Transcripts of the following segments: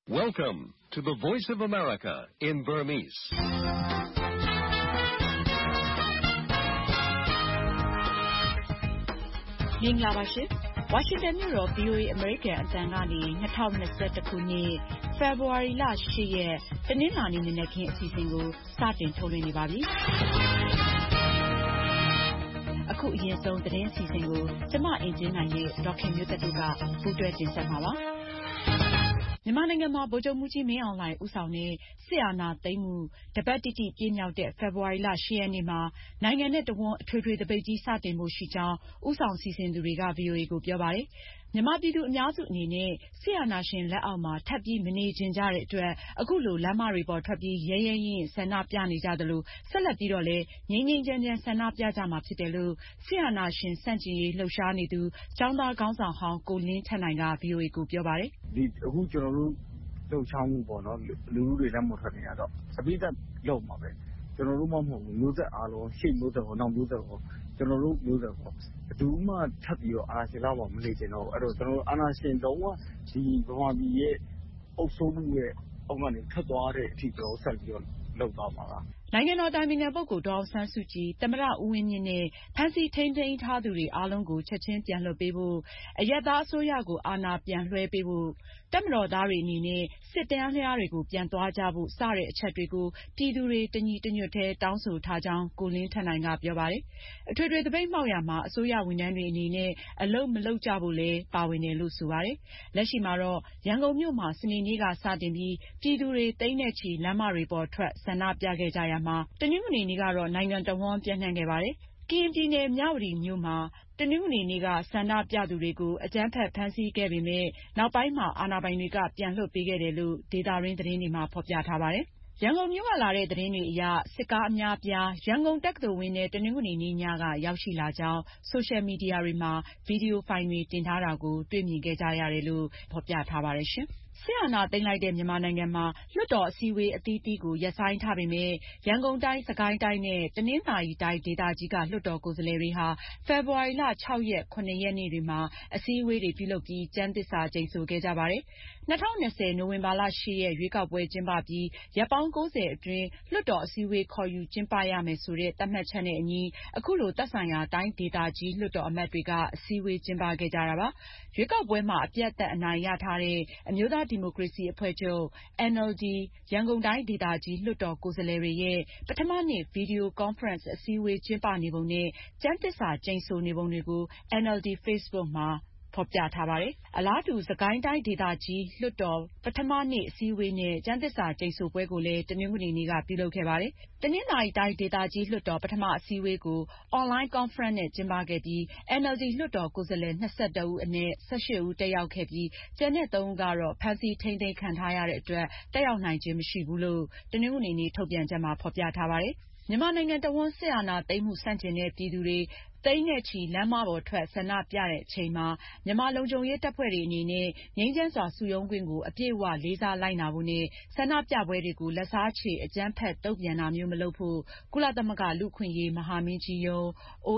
Welcome to the Voice of America in Burmese. ။မင်္ဂလာပါရှင်။ ဝါရှင်တန်မြို့တော် VOA အမေရိကန်အသံကနေ2021ခုနှစ်ဖေဖော်ဝါရီလ8ရက်တနင်္လာနေ့မနက်ခင်းအစီအစဉ်ကိုစတင်ထုတ်လွှင့်နေပါပြီ။အခုအရင်ဆုံးသတင်းအစီအစဉ်ကိုကျမအင်ဂျင်နိုင်ရဲ့ဒေါက်ခင်မျိုးသက်တို့ကပူးတွဲတင်ဆက်မှာပါ။မြန်မာနိုင်ငံမှာဗိုလ်ချုပ်မှူးကြီးမင်းအောင်လှိုင်ဦးဆောင်တဲ့စစ်အာဏာသိမ်းမှုတပတ်တိတိပြည့်မြောက်တဲ့ဖေဖော်ဝါရီလ10ရက်နေ့မှာနိုင်ငံနဲ့တဝန်းအထွေထွေသပိတ်ကြီးစတင်ဖို့ရှိကြောင်းဦးဆောင်စီစဉ်သူတွေက VOA ကိုပြောပါတယ်။မြန်မာပြည်သူအများစုအနေနဲ့စစ်အာဏာရှင်လက်အောက်မှာထပ်ပြီးမနေချင်ကြတဲ့အတွက်အခုလိုလမ်းမတွေပေါ်ထွက်ပြီးရဲရဲရင့်ဆန္ဒပြနေကြသလိုဆက်လက်ပြီးတော့လည်းငြိမ်းငြိမ်းချမ်းချမ်းဆန္ဒပြကြမှာဖြစ်တယ်လို့စစ်အာဏာရှင်ဆန့်ကျင်ရေးလှုပ်ရှားနေသူကျောင်းသားခေါင်းဆောင်ဟောင်းကိုလင်းထက်နိုင်က VOA ကိုပြောပါတယ်။အခုကျွန်တော်တို့လှုပ်ရှားမှုပေါ့နော်လူတွေလမ်းပေါ်ထွက်နေရတော့အပိသက်လုပ်မှာပဲကျွန်တော်တို့မှမဟုတ်ဘူးမျိုးဆက်အားလုံးရှေ့မျိုးဆက်ကိုနောက်မျိုးဆက်ကိုကျွန်တော်တို့မျိုးဆက်ကိုဘယ်သူမှထပ်ပြီးတော့အာဏာရှင်လောက်မှမနေချင်တော့ဘူးအဲ့တော့ကျွန်တော်တို့အာဏာရှင်လုံးဝဒီဗမာပြည်ရဲ့အုပ်စိုးမှုရဲ့အောက်ကနေထွက်သွားတဲ့အထိကျွန်တော်ဆက်ပြီးတော့လုပ်သွားမှာပါနိုင်ငံတော်တိုင်ပင်ခံပုဂ္ဂိုလ်ဒေါ်အောင်ဆန်းစုကြည်သမ္မတဦးဝင်းမြင့်နဲ့ဖမ်းဆီးထိန်းသိမ်းထားသူတွေအားလုံးကိုချက်ချင်းပြန်လွှတ်ပေးဖို့အရပ်သားအစိုးရကိုအာဏာပြန်လွှဲပေးဖို့တပ်မတော်သားတွေအနေနဲ့စစ်တမ်းလျားတွေကိုပြန်သွားကြဖို့စတဲ့အချက်တွေကိုပြည်သူတွေတညီတညွတ်ထဲတောင်းဆိုထားကြောင်းကိုလင်းထက်နိုင်ကပြောပါတယ်။အထွေထွေသပိတ်မှောက်ရာမှာအစိုးရဝန်ထမ်းတွေအနေနဲ့အလုပ်မလုပ်ကြဖို့လည်းပါဝင်တယ်လို့ဆိုပါတယ်။လက်ရှိမှာတော့ရန်ကုန်မြို့မှာစနေနေ့ကစတင်ပြီးပြည်သူတွေသိန်းနဲ့ချီလမ်းမတွေပေါ်ထွက်ဆန္ဒပြခဲ့ကြရာမှာတနင်္ဂနွေနေ့ကတော့နိုင်ငံတဝန်းပြန့်နှံ့ခဲ့ပါတယ်။ကရင်ပြည်နယ်မြဝတီမြို့မှာတနင်္ဂနွေနေ့ကဆန္ဒပြသူတွေကိုအကြမ်းဖက်ဖမ်းဆီးခဲ့ပေမဲ့နောက်ပိုင်းမှာအာဏာပိုင်တွေကပြန်လွှတ်ပေးခဲ့တယ်လို့ဒေသတွင်းသတင်းတွေမှာဖော်ပြထားပါတယ်။ရန်ကုန်မြို့ကလာတဲ့သတင်းတွေအရစစ်ကားအများအပြားရန်ကုန်တက္ကသိုလ်ဝင်းထဲတနင်္ဂနွေနေ့ညကရောက်ရှိလာကြောင်းဆိုရှယ်မီဒီယာတွေမှာဗီဒီယိုဖိုင်တွေတင်ထားတာကိုတွေ့မြင်ခဲ့ကြရတယ်လို့ဖော်ပြထားပါတယ်ရှင်။စစ်အာဏာသိမ်းလိုက်တဲ့မြန်မာနိုင်ငံမှာလွှတ်တော်အစည်းအဝေးအသီးသီးကိုရပ်ဆိုင်းထားပေမဲ့ရန်ကုန်တိုင်း၊စစ်ကိုင်းတိုင်းနဲ့တနင်္သာရီတိုင်းဒေသကြီးကလွှတ်တော်ကိုယ်စားလှယ်တွေဟာဖေဖော်ဝါရီလ6ရက်7ရက်နေ့တွေမှာအစည်းအဝေးတွေပြုလုပ်ပြီးကျမ်းသစ္စာကျိန်ဆိုခဲ့ကြပါတယ်။2020နိုဝင်ဘာလ10ရက်ရွေးကောက်ပွဲကျင်းပပြီးရက်ပေါင်း90အတွင်းလွှတ်တော်အစည်းအဝေးခေါ်ယူကျင်းပရမယ်ဆိုတဲ့သတ်မှတ်ချက်နဲ့အညီအခုလိုသက်ဆိုင်ရာတိုင်းဒေသကြီးလွှတ်တော်အမတ်တွေကအစည်းအဝေးကျင်းပခဲ့ကြတာပါ။ရွေးကောက်ပွဲမှာအပြတ်အသတ်အနိုင်ရထားတဲ့အမျိုးသားဒီမိုကရေစီအဖွဲ့ချုပ် NLD ရန်ကုန်တိုင်းဒေသကြီးလွှတ်တော်ကိုယ်စားလှယ်တွေရဲ့ပထမနေ့ဗီဒီယိုကွန်ဖရင့်အစည်းအဝေးကျင်းပနေပုံနဲ့ကျမ်းသစ္စာကျိန်ဆိုနေပုံတွေကို NLD Facebook မှာဖော်ပြထားပါတယ်။အလားတူစစ်ကိုင်းတိုင်းဒေသကြီးလွှတ်တော်ပထမနေ့အစည်းအဝေးနဲ့ကျမ်းသစ္စာကျိန်ဆိုပွဲကိုလည်းတနင်္ဂနွေနေ့ကပြုလုပ်ခဲ့ပါတယ်။တနင်္သာရီတိုင်းဒေသကြီးလွှတ်တော်ပထမအစည်းအဝေးကိုအွန်လိုင်းကွန်ဖရင့်နဲ့ကျင်းပခဲ့ပြီး NLD လွှတ်တော်ကိုယ်စားလှယ်21ဦးအနက်18ဦးတက်ရောက်ခဲ့ပြီးကျန်တဲ့3ဦးကတော့ဖမ်းဆီးထိန်းသိမ်းခံထားရတဲ့အတွက်တက်ရောက်နိုင်ခြင်းမရှိဘူးလို့တနင်္ဂနွေနေ့ထုတ်ပြန်ချက်မှာဖော်ပြထားပါတယ်။မြန်မာနိုင်ငံတဝန်းစစ်အာဏာသိမ်းမှုဆန့်ကျင်တဲ့ပြည်သူတွေသိန်းနဲ့ချီလမ်းမပေါ်ထွက်ဆန္ဒပြတဲ့အချိန်မှာမြန်မာလုံခြုံရေးတပ်ဖွဲ့တွေအနေနဲ့ငြိမ်းချမ်းစွာစုရုံးခွင့်ကိုအပြည့်အဝလေးစားလိုက်နာဖို့နဲ့ဆန္ဒပြပွဲတွေကိုလက်စားချေအကြမ်းဖက်တုံ့ပြန်တာမျိုးမလုပ်ဖို့ကုလသမဂ္ဂလူ့အခွင့်အရေးမဟာမင်းကြီးရုံး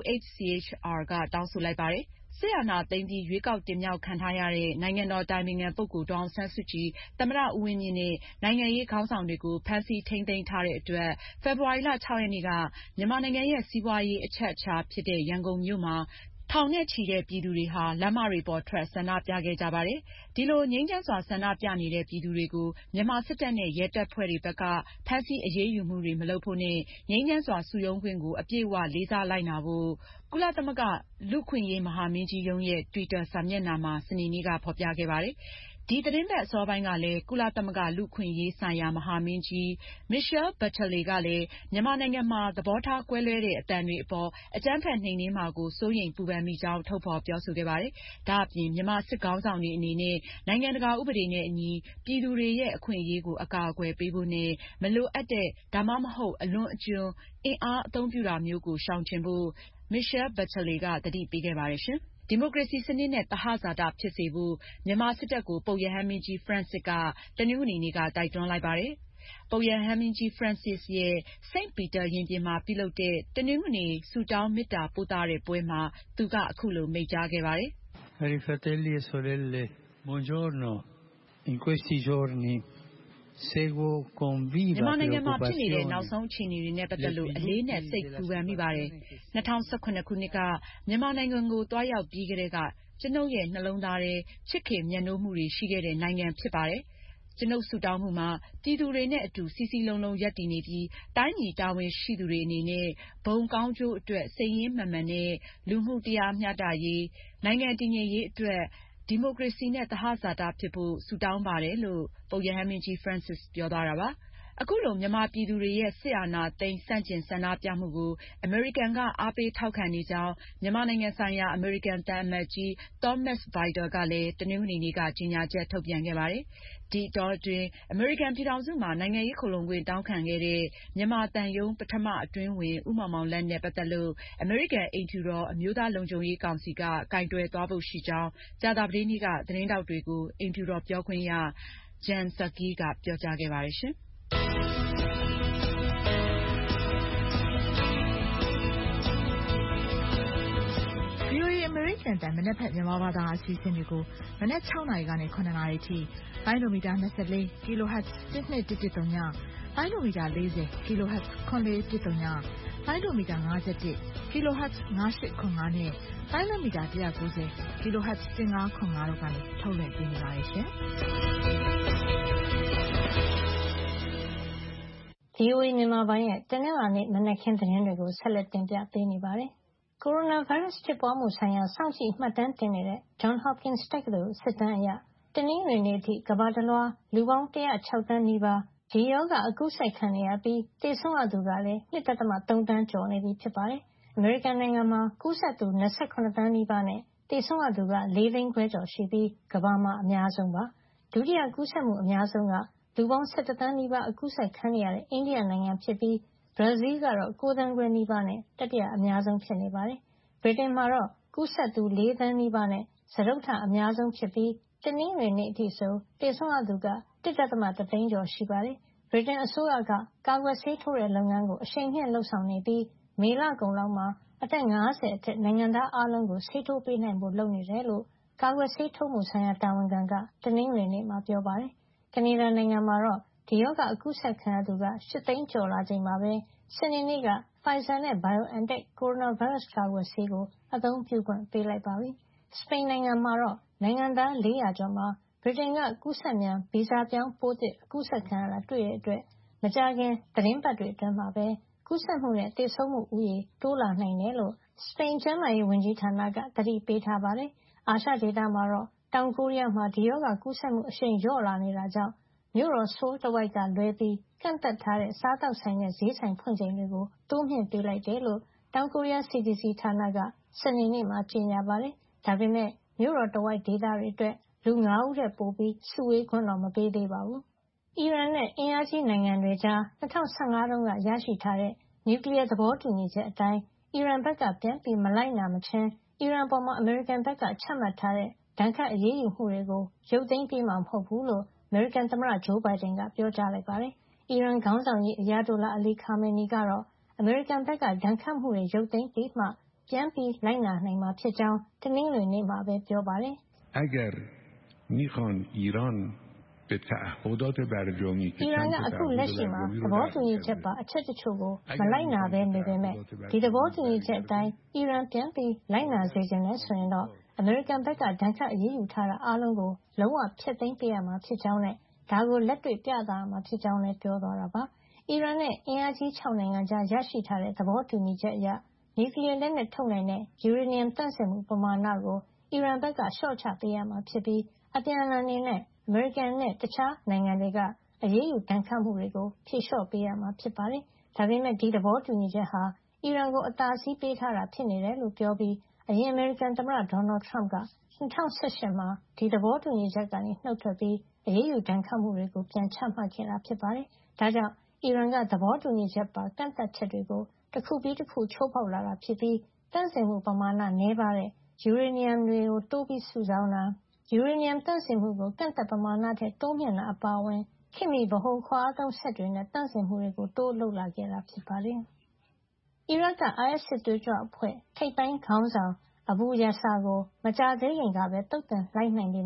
OHCHR ကတောင်းဆိုလိုက်ပါတယ်။စစ်အာဏာသိမ်းပြီးရွေးကောက်တင်မြှောက်ခံထားရတဲ့နိုင်ငံတော်တိုင်ပင်ခံပုဂ္ဂိုလ်ဒေါ်အောင်ဆန်းစုကြည်သမ္မတဦးဝင်းမြင့်နဲ့နိုင်ငံရေးခေါင်းဆောင်တွေကိုဖမ်းဆီးထိန်းသိမ်းထားတဲ့အတွက်ဖေဖော်ဝါရီလ6ရက်နေ့ကမြန်မာနိုင်ငံရဲ့စီးပွားရေးအချက်အခြာဖြစ်တဲ့ရန်ကုန်မြို့မှာထောင်နဲ့ချီတဲ့ပြည်သူတွေဟာလမ်းမတွေပေါ်ထွက်ဆန္ဒပြခဲ့ကြပါတယ်။ဒီလိုငြိမ်းချမ်းစွာဆန္ဒပြနေတဲ့ပြည်သူတွေကိုမြန်မာစစ်တပ်နဲ့ရဲတပ်ဖွဲ့တွေဘက်ကဖမ်းဆီးအရေးယူမှုတွေမလုပ်ဖို့နဲ့ငြိမ်းချမ်းစွာစုရုံးခွင့်ကိုအပြည့်အဝလေးစားလိုက်နာဖို့ကုလသမဂ္ဂလူ့အခွင့်အရေးမဟာမင်းကြီးရုံးရဲ့တွီတာစာမျက်နှာမှာစနေနေ့ကဖော်ပြခဲ့ပါတယ်။ဒီသတင်းပတ်အစောပိုင်းကလည်းကုလသမဂ္ဂလူ့အခွင့်အရေးဆိုင်ရာမဟာမင်းကြီး Michelle Bachelet ကလည်းမြန်မာနိုင်ငံမှာသဘောထားကွဲလွဲတဲ့အသံတွေအပေါ်အကြမ်းဖက်နှိမ်နင်းမှာကိုစိုးရိမ်ပူပန်မိကြောင်းထုတ်ဖော်ပြောဆိုခဲ့ပါတယ်။ဒါ့အပြင်မြန်မာစစ်ခေါင်းဆောင်တွေအနေနဲ့နိုင်ငံတကာဥပဒေနဲ့အညီပြည်သူတွေရဲ့အခွင့်အရေးကိုအကာအကွယ်ပေးဖို့နဲ့မလိုအပ်တဲ့ဒါမှမဟုတ်အလွန်အကျွံအင်အားအသုံးပြုတာမျိုးကိုရှောင်ကျဉ်ဖို့ Michelle Bachelet ကသတိပေးခဲ့ပါတယ်ရှင်။ဒီမိုကရေစီစနစ်နဲ့သဟဇာတဖြစ်စေဖို့မြန်မာစစ်တပ်ကိုပုပ်ရဟန်းမင်းကြီး Francis ကတနင်္ဂနွေနေ့ကတိုက်တွန်းလိုက်ပါတယ်။ပုပ်ရဟန်းမင်းကြီး Francis ရဲ့ St. Peter ရင်ပြင်မှာပြုလုပ်တဲ့တနင်္ဂနွေဆုတောင်းမေတ္တာပို့သတဲ့ပွဲမှာသူကအခုလိုမိန့်ကြားခဲ့ပါတယ်။ Cari fratelli e sorelle, buongiorno. in questi giorni seguo con viva မြန်မာနိုင်ငံမှာဖြစ်နေတဲ့ preoccupazione နောက်ဆုံးအခြေအနေတွေနဲ့ပတ်သက်လို့အလေးနက်စိတ်ပူပန်မိပါတယ်။ 2017 ခုနှစ်ကမြန်မာနိုင်ငံကိုသွားရောက်ပြီးကတည်းကကျွန်ုပ်ရဲ့နှလုံးသားထဲချစ်ခင်မြတ်နိုးမှုတွေရှိခဲ့တဲ့နိုင်ငံဖြစ်ပါတယ်။ကျွန်ုပ်ဆုတောင်းမှုမှာပြည်သူတွေနဲ့အတူစည်းစည်းလုံးလုံးရပ်တည်နေပြီးတိုင်းပြည်တာဝန်ရှိသူတွေအနေနဲ့ဘုံကောင်းကျိုးအတွက်စိတ်ရင်းမှန်မှန်နဲ့လူမှုတရားမျှတရေးနိုင်ငံတည်ငြိမ်ရေးအတွက်ဒီမိုကရေစီနဲ့သဟဇာတဖြစ်ဖို့ဆုတောင်းပါတယ်လို့ပုပ်ရဟန်းမင်းကြီး Francis ပြောသွားတာပါ။အခုလိုမြန်မာပြည်သူတွေရဲ့စစ်အာဏာသိမ်းဆန့်ကျင်ဆန္ဒပြမှုကိုအမေရိကန်ကအားပေးထောက်ခံနေကြောင်းမြန်မာနိုင်ငံဆိုင်ရာအမေရိကန်သံအမတ်ကြီး Thomas Vajda ကလည်းတနင်္ဂနွေနေ့ကကြေညာချက်ထုတ်ပြန်ခဲ့ပါတယ်။ဒီအတောအတွင်းအမေရိကန်ပြည်ထောင်စုမှာနိုင်ငံရေးခိုလှုံခွင့်တောင်းခံခဲ့တဲ့မြန်မာသံရုံးပထမအတွင်းဝန်ဦးမောင်မောင်လတ်နဲ့ပတ်သက်လို့အမေရိကန်အိမ်ဖြူတော်အမျိုးသားလုံခြုံရေးကောင်စီကကိုင်တွယ်သွားဖို့ရှိကြောင်းကြာသပတေးနေ့ကသတင်းထောက်တွေကိုအိမ်ဖြူတော်ပြောခွင့်ရJen Psaki ကပြောကြားခဲ့ပါတယ်ရှင်။ VOA အမေရိကန်တန်မနက်ဖြန်မြန်မာဘာသာအစီအစဉ်တွေကိုမနက်6နာရီကနေ9နာရီထိလိုင်းဒိုမီတာ24 kHz 1213ညလိုင်းဒိုမီတာ40 kHz 9413ညလိုင်းဒိုမီတာ51 kHz 9805နဲ့လိုင်းဒိုမီတာ190 kHz 1505တို့ကနေထုတ်လွှင့်ပေးနေပါတယ်ရှင်။ VOA မြန်မာပိုင်းရဲ့တနင်္လာနေ့မနက်ခင်းသတင်းတွေကိုဆက်လက်တင်ပြပေးနေပါတယ်။ ကိုရိုနာဗိုင်းရပ်စ်ဖြစ်ပွားမှုဆိုင်ရာစောင့်ကြည့်မှတ်တမ်းတင်နေတဲ့ Johns Hopkins တက္ကသိုလ်စစ်တမ်းအရတနင်္ဂနွေနေ့အထိကမ္ဘာတလွှားလူပေါင်း106သန်းနီးပါးဒီရောဂါအကူးစက်ခံနေရပြီးသေဆုံးရသူကလည်း 2.3 သန်းကျော်နေပြီဖြစ်ပါတယ်။အမေရိကန်နိုင်ငံမှာကူးစက်သူ28သန်းနီးပါးနဲ့သေဆုံးရသူက4သိန်းခွဲကျော်ရှိပြီးကမ္ဘာမှာအများဆုံးပါ။ဒုတိယကူးစက်မှုအများဆုံးကလူပေါင်း17သန်းနီးပါးအကူးစက်ခံနေရတဲ့အိန္ဒိယနိုင်ငံဖြစ်ပြီးဘရာဇီးကတော့9သန်းခွဲနီးပါးနဲ့တတိယအများဆုံးဖြစ်နေပါတယ်။ဗြိတိန်မှာတော့ကူးစက်သူ4သန်းနီးပါးနဲ့စတုတ္ထအများဆုံးဖြစ်ပြီးတနင်္ဂနွေနေ့အထိဆိုသေဆုံးရသူက 1.1 သိန်းကျော်ရှိပါတယ်။ဗြိတိန်အစိုးရကကာကွယ်ဆေးထိုးတဲ့လုပ်ငန်းကိုအရှိန်မြှင့်လုပ်ဆောင်နေပြီးမေလကုန်လောက်မှာအသက်50အထက်နိုင်ငံသားအားလုံးကိုဆေးထိုးပေးနိုင်ဖို့လုပ်နေတယ်လို့ကာကွယ်ဆေးထိုးမှုဆိုင်ရာတာဝန်ခံကတနင်္ဂနွေနေ့မှာပြောပါတယ်။ကနေဒါနိုင်ငံမှာတော့ဒီရောဂါအကူးစက်ခံရသူက8သိန်းကျော်လာချိန်မှာပဲစနေနေ့က Pfizer နဲ့ BioNTech ကိုရိုနာဗိုင်းရပ်စ်ကာကွယ်ဆေးကိုအသုံးပြုခွင့်ပေးလိုက်ပါပြီ။စပိန်နိုင်ငံမှာတော့နိုင်ငံသား400ကျော်မှာဗြိတိန်ကကူးစက်မြန်ဗီဇပြောင်းပိုးသစ်အကူးစက်ခံရတာတွေ့တဲ့အတွက်မကြာခင်သီတင်းပတ်တွေအတွင်းမှာပဲကူးစက်မှုနဲ့သေဆုံးမှုဦးရေတိုးလာနိုင်တယ်လို့စပိန်ကျန်းမာရေးဝန်ကြီးဌာနကသတိပေးထားပါတယ်။အာရှဒေသမှာတော့တောင်ကိုရီးယားမှာဒီရောဂါကူးစက်မှုအရှိန်လျော့လာနေတာကြောင့်မြို့တော်ဆိုးလ်တဝိုက်ကလွဲပြီးကန့်သတ်ထားတဲ့စားသောက်ဆိုင်နဲ့ဈေးဆိုင်ဖွင့်ချိန်တွေကိုတိုးမြှင့်ပေးလိုက်တယ်လို့တောင်ကိုရီးယား CDC ဌာနကစနေနေ့မှာကြေညာပါတယ်။ဒါပေမဲ့မြို့တော်တဝိုက်ဒေသတွေအတွက်လူ9ဦးထက်ပိုပြီးစုဝေးခွင့်တော့မပေးသေးပါဘူး။အီရန်နဲ့အင်အားကြီးနိုင်ငံတွေကြား2015တုန်းကရရှိထားတဲ့နျူကလီးယားသဘောတူညီချက်အတိုင်းအီရန်ဘက်ကပြန်ပြီးမလိုက်နာမချင်းအီရန်ပေါ်အမေရိကန်ဘက်ကချမှတ်ထားတဲ့ဒဏ်ခတ်အရေးယူမှုတွေကိုရုပ်သိမ်းပေးမှာမဟုတ်ဘူးလို့အမေရိကန်သမ္မတဂျိုးဘိုင်ဒန်ကပြောကြားလိုက်ပါတယ်။အီရန်ခေါင်းဆောင်ကြီးအယာတိုလာအလီခါမေနီကတော့အမေရိကန်ဘက်ကဒဏ်ခတ်မှုတွေရုပ်သိမ်းပြီးမှပြန်ပြီးလိုက်နာနိုင်မှာဖြစ်ကြောင်းတနင်္ဂနွေနေ့မှာပဲပြောပါတယ်။ Agar mikhan Iran be ta'ahhudat barjami ke အီရန်ကအခုလက်ရှိမှာသဘောတူညီချက်ပါအချက်တချို့ကိုမလိုက်နာဘဲနေပေမဲ့ဒီသဘောတူညီချက်အတိုင်းအီရန်ပြန်ပြီးလိုက်နာစေချင်တယ်ဆိုရင်တော့အမေရိကန်ဘက်ကဒဏ်ခတ်အရေးယူထားတာအားလုံးကိုလုံးဝဖျက်သိမ်းပေးရမှာဖြစ်ကြောင်းနဲ့ဒါကိုလက်တွေ့ပြသရမှာဖြစ်ကြောင်းလည်းပြောသွားတာပါ။အီရန်နဲ့အင်အားကြီး6နိုင်ငံကြားရရှိထားတဲ့သဘောတူညီချက်အရနျူကလီးယားလက်နက်ထုတ်နိုင်တဲ့ယူရေနီယံသန့်စင်မှုပမာဏကိုအီရန်ဘက်ကလျှော့ချပေးရမှာဖြစ်ပြီးအပြန်အလှန်အနေနဲ့အမေရိကန်နဲ့တခြားနိုင်ငံတွေကအရေးယူဒဏ်ခတ်မှုတွေကိုဖြေလျှော့ပေးရမှာဖြစ်ပါတယ်။ဒါပေမဲ့ဒီသဘောတူညီချက်ဟာအီရန်ကိုအသာစီးပေးထားတာဖြစ်နေတယ်လို့ပြောပြီးအရင်အမေရိကန်သမ္မတဒေါ်နယ်ထရမ့်က2018မှာဒီသဘောတူညီချက်ကနေနှုတ်ထွက်ပြီးအရေးယူဒဏ်ခတ်မှုတွေကိုပြန်ချမှတ်ခဲ့တာဖြစ်ပါတယ်။ဒါကြောင့်အီရန်ကသဘောတူညီချက်ပါကန့်သတ်ချက်တွေကိုတစ်ခုပြီးတစ်ခုချိုးဖောက်လာတာဖြစ်ပြီးသန့်စင်မှုပမာဏနည်းပါးတဲ့ယူရေနီယံတွေကိုတိုးပြီးစုဆောင်းတာယူရေနီယံသန့်စင်မှုကိုကန့်သတ်ပမာဏထက်တိုးမြင့်တာအပါအဝင်ခေတ်မီဗဟိုခွါအားသုံးစက်တွေနဲ့သန့်စင်မှုတွေကိုတိုးလုပ်လာခဲ့တာဖြစ်ပါတယ်။အီရတ်က IS စစ်သွေးကြွအဖွဲ့ထိပ်ပိုင်းခေါင်းဆောင်အဘူယာဆာကိုမကြာသေးခင်ကပဲသုတ်သင်လိုက်နိုင်ပေမဲ့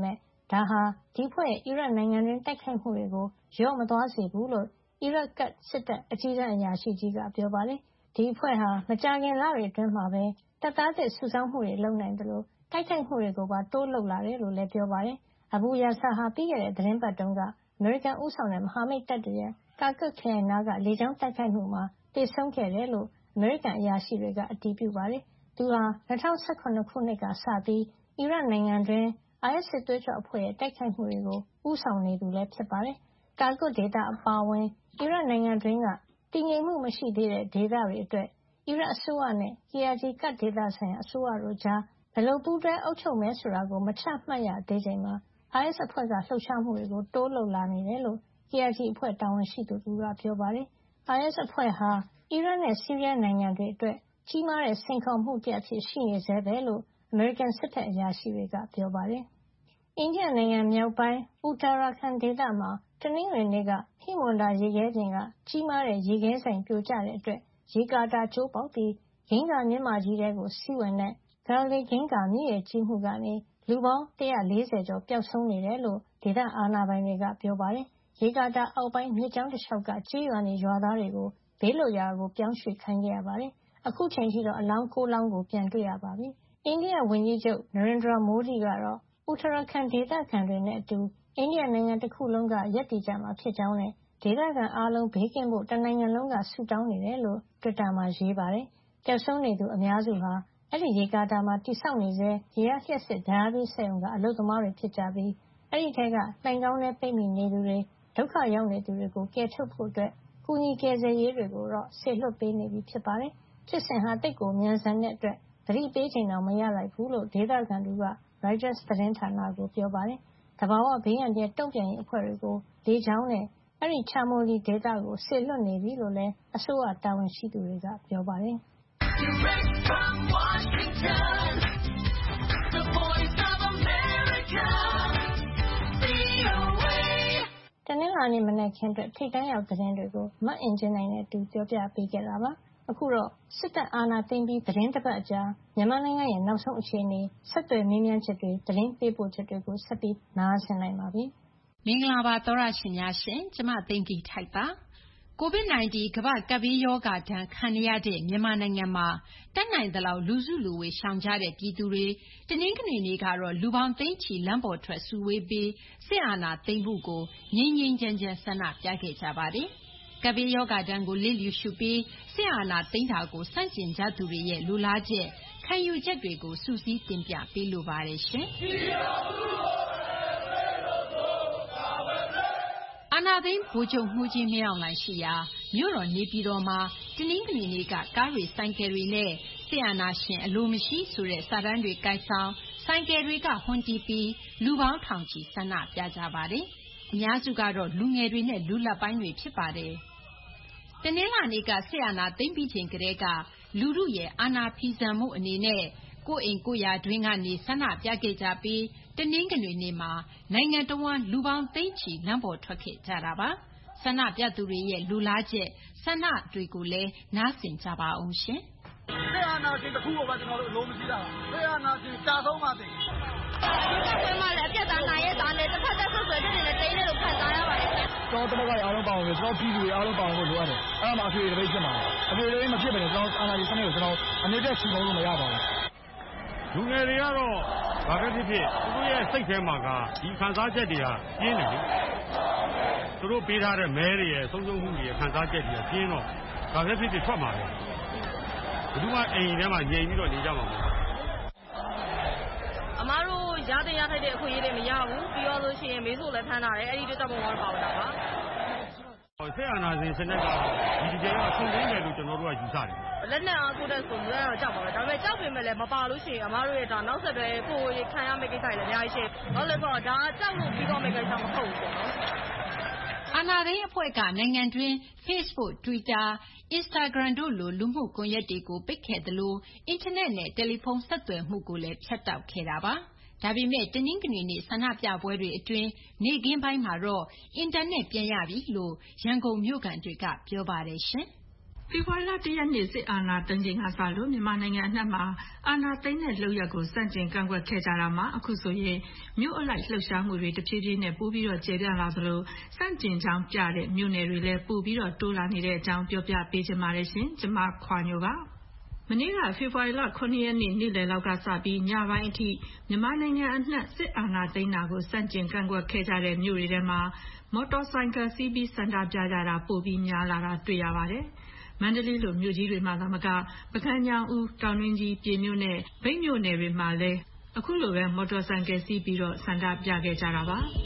ဒါဟာဒီအဖွဲ့ရဲ့အီရတ်နိုင်ငံတွင်းတိုက်ခိုက်မှုတွေကိုလျော့မသွားစေဘူးလို့အီရတ်ကစစ်တပ်အကြီးတန်းအရာရှိကြီးကပြောပါတယ်။ဒီအဖွဲ့ဟာမကြာခင်လတွေအတွင်းမှာပဲတပ်သားသစ်စုဆောင်းမှုတွေလုပ်နိုင်တယ်လို့တိုက်ခိုက်မှုတွေကိုပါတိုးလုပ်လာတယ်လို့လည်းပြောပါတယ်။ Abu Yasser ဟာပြီးခဲ့တဲ့သီတင်းပတ်တုန်းကအမေရိကန်ဦးဆောင်တဲ့မဟာမိတ်တပ်တွေရဲ့ကာကွတ်ခရိုင်နားကလေကြောင်းတိုက်ခိုက်မှုမှာသေဆုံးခဲ့တယ်လို့အမေရိကန်အရာရှိတွေကအတည်ပြုပါတယ်။သူဟာ2017ခုနှစ်ကစပြီးအီရတ်နိုင်ငံတွင်းIS စစ်သွေးကြွအဖွဲ့ရဲ့တိုက်ခိုက်မှုတွေကိုဦးဆောင်နေသူလည်းဖြစ်ပါတယ်။ကာကွတ်ဒေသအပါအဝင်အီရတ်နိုင်ငံတွင်းကတည်ငြိမ်မှုမရှိသေးတဲ့ဒေသတွေအတွက်အီရတ်အစိုးရနဲ့ KRG ကတ်ဒေသဆိုင်ရာအစိုးရတို့ကြားဘယ်လိုပူးတွဲအုပ်ချုပ်မယ်ဆိုတာကိုမချမှတ်ရသေးချိန်မှာIS အဖွဲ့ကလှုပ်ရှားမှုတွေကိုတိုးလုပ်လာနေတယ်လို့ KRG အဖွဲ့တာဝန်ရှိသူကပြောပါတယ်။ IS အဖွဲ့ဟာအီရတ်နဲ့ဆီးရီးယားနိုင်ငံတွေအတွက်ကြီးမားတဲ့စိန်ခေါ်မှုတစ်အဖြစ်ရှိနေဆဲပဲလို့အမေရိကန်စစ်တပ်အရာရှိတွေကပြောပါတယ်။အိန္ဒိယနိုင်ငံမြောက်ပိုင်း Uttarakhand ဒေသမှာတနင်္ဂနွေနေ့ကဟိမဝန္တာရေခဲပြင်ကကြီးမားတဲ့ရေခဲစိုင်ပြိုကျတဲ့အတွက်ရေကာတာကျိုးပေါက်ပြီးဂင်္ဂါမြစ်မကြီးထဲကိုစီးဝင်တဲ့ Dhar ဂင်္ဂါမြစ်ရေကြီးမှုကနေလူပေါင်း140ကျော်ပျောက်ဆုံးနေတယ်လို့ဒေသအာဏာပိုင်တွေကပြောပါတယ်။ရေကာတာအောက်ပိုင်းမြစ်ကြောင်းတစ်လျှောက်ကကျေးရွာနေရွာသားတွေကိုဘေးလွတ်ရာကိုပြောင်းရွှေ့ခိုင်းခဲ့ရပါတယ်။အခုချိန်ထိတော့အလောင်း9လောင်းကိုပြန်တွေ့ရပါပြီ။အိန္ဒိယဝန်ကြီးချုပ် Narendra Modi ကတော့ Uttarakhand ဒေသခံတွေနဲ့အတူအိန္ဒိယနိုင်ငံတစ်ခုလုံးကရပ်တည်ကြမှာဖြစ်ကြောင်းနဲ့ဒေသခံအားလုံးဘေးကင်းဖို့တနိုင်ငံလုံးကဆုတောင်းနေတယ်လို့တွစ်တာမှာရေးပါတယ်။ပျောက်ဆုံးနေသူအများစုဟာအဲဒီရေကာတာမှာတည်ဆောက်နေဆဲရေအားလျှပ်စစ်ဓာတ်အားပေးစက်ရုံကအလုပ်သမားတွေဖြစ်ကြပြီးအဲဒီထဲကလှိုဏ်ခေါင်းထဲပိတ်မိနေသူတွေဒုက္ခရောက်နေသူတွေကိုကယ်ထုတ်ဖို့ကူညီကယ်ဆယ်ရေးတွေကိုတော့စေလွှတ်ပေးနေပြီဖြစ်ပါတယ်။ဖြစ်စဉ်ဟာသိပ်ကိုမြန်ဆန်တဲ့အတွက်သတိပေးချိန်တောင်မရလိုက်ဘူးလို့ဒေသခံတွေကရိုက်တာသတင်းဌာနကိုပြောပါတယ်။သဘာဝဘေးအန္တရာယ်တုံ့ပြန်ရေးအဖွဲ့တွေကိုလေကြောင်းနဲ့အဲဒီချာမိုလီဒေသကိုစေလွှတ်နေပြီလို့လည်းအစိုးရတာဝန်ရှိသူတွေကပြောပါတယ်။တနင်္လာနေ့မနက်ခင်းအတွက်ထိပ်တန်းရောက်သတင်းတွေကိုမအင်ကြင်းနိုင်နဲ့အတူပြောပြပေးခဲ့တာပါ။အခုတော့စစ်တပ်အာဏာသိမ်းပြီးသတင်းတစ်ပတ်အကြာမြန်မာနိုင်ငံရဲ့နောက်ဆုံးအခြေအနေဆက်သွယ်မေးမြန်းချက်တွေသတင်းပေးပို့ချက်တွေကိုဆက်ပြီးနားဆင်နိုင်ပါပြီ။မင်္ဂလာပါသောရရှင်များရှင်ကျမသိင်္ဂီထိုက်ပါ။ COVID-19 ကမ္ဘာ့ကပ်ဘေးရောဂါဒဏ်ခံနေရတဲ့မြန်မာနိုင်ငံမှာတတ်နိုင်သလောက်လူစုလူဝေးရှောင်ကြတဲ့ပြည်သူတွေတနင်္ဂနွေနေ့ကတော့လူပေါင်းသိန်းချီလမ်းပေါ်ထွက်စုဝေးပြီးစစ်အာဏာသိမ်းမှုကိုငြိမ်းငြိမ်းချမ်းချမ်းဆန္ဒပြခဲ့ကြပါတယ်။ကပ်ဘေးရောဂါဒဏ်ကိုလျစ်လျူရှုပြီးစစ်အာဏာသိမ်းတာကိုဆန့်ကျင်ကြသူတွေရဲ့လိုလားချက်ခံယူချက်တွေကိုစုစည်းတင်ပြပေးလိုပါတယ်ရှင်။အာဏာသိမ်းဗိုလ်ချုပ်မှူးကြီးမင်းအောင်လှိုင်ရှိရာမြို့တော်နေပြည်တော်မှာတနင်္ဂနွေနေ့ကကားတွေဆိုင်ကယ်တွေနဲ့စစ်အာဏာရှင်အလိုမရှိဆိုတဲ့စာတန်းတွေကိုင်ဆောင်ဆိုင်ကယ်တွေကဟွန်းတီးပြီးလူပေါင်းထောင်ချီဆန္ဒပြကြပါတယ်။အများစုကတော့လူငယ်တွေနဲ့လူလတ်ပိုင်းတွေဖြစ်ပါတယ်။တနင်္လာနေ့ကစစ်အာဏာသိမ်းပြီးချိန်ကတည်းကလူထုရဲ့အာဏာဖီဆန်မှုအနေနဲ့ကိုယ့်အိမ်ကိုယ့်ယာတွင်းကနေဆန္ဒပြခဲ့ကြပြီးတနင်္ဂနွေနေ့မှာနိုင်ငံတော်ဝန်လူပေါင်းသိန်းချီလမ်းပေါ်ထွက်ခဲ့ကြတာပါဆန္ဒပြသူတွေရဲ့လူလားချက်ဆန္ဒတွေကိုလည်းနားဆင်ကြပါအောင်ရှင်စစ်အာဏာရှင်တစ်ခုကိုပဲကျွန်တော်တို့လုံးမရှိတာပါစစ်အာဏာရှင်တာဆုံးပါစေဒီကမှလည်းအပြတ်သားနိုင်ရဲ့သားနဲ့တစ်ဖက်သက်ဆွဆွဲတဲ့နေနဲ့တိန်းနေလို့ခံစားရပါတယ်ကျွန်တော်တို့ကအားလုံးပါဝင်ပြီးကျွန်တော်ပြည်သူတွေအားလုံးပါဝင်ဖို့လိုအပ်တယ်အဲ့ဒါမှအထွေထွေဖြစ်မှာအထွေထွေမဖြစ်ဘဲနဲ့ကျွန်တော်အာဏာရှင်စနစ်ကိုကျွန်တော်အနေနဲ့ချီးမွမ်းလို့မရပါဘူးလူငယ်တွေကတော့ဘာပဲဖြစ်ဖြစ်သူတို့ရဲ့စိတ်ထဲမှာကဒီခံစားချက်တွေဟာပြင်းတယ်လေသူတို့ပေးထားတဲ့မဲတွေရဲ့ဆုံးရှုံးမှုတွေရဲ့ခံစားချက်တွေကပြင်းတော့ဘာပဲဖြစ်ဖြစ်ထွက်မှာပဲဘယ်သူမှအိမ်ထဲမှာငြိမ်ပြီးတော့နေကြမှာမဟုတ်အမားတို့ရတဲ့ရထိုက်တဲ့အခွင့်အရေးတွေမရဘူးပြီးတော့လို့ရှိရင်မေးဆိုလည်းဖမ်းထားတယ်အဲ့ဒီအတွက်တော့ဘုံကတော့ပါဝင်တာပါဆက်အာဏာရှင်စနစ်ကဒီကြိမ်ကဆုံးသိမ်းတယ်လို့ကျွန်တော်တို့ကယူဆတယ်လက်နဲ့အားကိုတဲ့ဆိုတော့ကြောက်ပါပဲဒါပေမဲ့ကြောက်ပေမဲ့လည်းမပါလို့ရှိရင်အမားတို့ရဲ့ဒါနောက်ဆက်တွဲပို့ခံရမယ့်ကိစ္စတွေလည်းအများကြီးရှိဟုတ်လဲဆိုတော့ဒါကြောက်လို့ပြီးတော့မယ့်ကိစ္စမဟုတ်ဘူးပေါ့နော်အာဏာသိမ်းအဖွဲ့ကနိုင်ငံတွင်း Facebook, Twitter, Instagram တို့လိုလူမှုကွန်ရက်တွေကိုပိတ်ခဲ့သလိုအင်တာနက်နဲ့တယ်လီဖုန်းဆက်သွယ်မှုကိုလည်းဖြတ်တောက်ခဲ့တာပါ။ဒါပေမဲ့တနင်္ဂနွေနေ့ဆန္ဒပြပွဲတွေအတွင်းနေ့ခင်းပိုင်းမှာတော့အင်တာနက်ပြန်ရပြီလို့ရန်ကုန်မြို့ခံတွေကပြောပါတယ်ရှင်။ဖေဖော်ဝါရီလ 1 ရက်နေ့စစ်အာဏာသိမ်းချိန်ကစလို့မြန်မာနိုင်ငံအနှံ့မှာအာဏာသိမ်းတဲ့လုပ်ရပ်ကိုစန့်ကျင်ကန့်ကွက်ခဲ့ကြတာမှာအခုဆိုရင်မြို့အလိုက်လှုပ်ရှားမှုတွေတဖြည်းဖြည်းနဲ့ပိုပြီးကျယ်ပြန့်လာသလိုစန့်ကျင်ကြောင်းပြတဲ့မြို့နယ်တွေလည်းပိုပြီးတိုးလာနေတဲ့အကြောင်းပြောပြပေးချင်ပါတယ်ရှင်။ကျွန်မခွာညိုပါမနေ့ကဖေဖော်ဝါရီလ 9 ရက်နေ့နေ့လယ်လောက်ကစပြီးညပိုင်းအထိမြန်မာနိုင်ငံအနှံ့စစ်အာဏာသိမ်းတာကိုစန့်ကျင်ကန့်ကွက်ခဲ့ကြတဲ့မြို့တွေထဲမှာမော်တော်ဆိုင်ကယ်စီးပြီးဆန္ဒပြကြတာပိုပြီးများလာတာတွေ့ရပါတယ်။မန္တလေးလိုမြို့ကြီးတွေမှာသာမကပုဂံညောင်ဦးတောင်တွင်းကြီးပြည်မြို့နဲ့မြိတ်မြို့နယ်တွေမှာလည်းအခုလိုပဲမော်တော်ဆိုင်ကယ်စီးပြီးဆန္ဒပြခဲ့ကြတာပါ။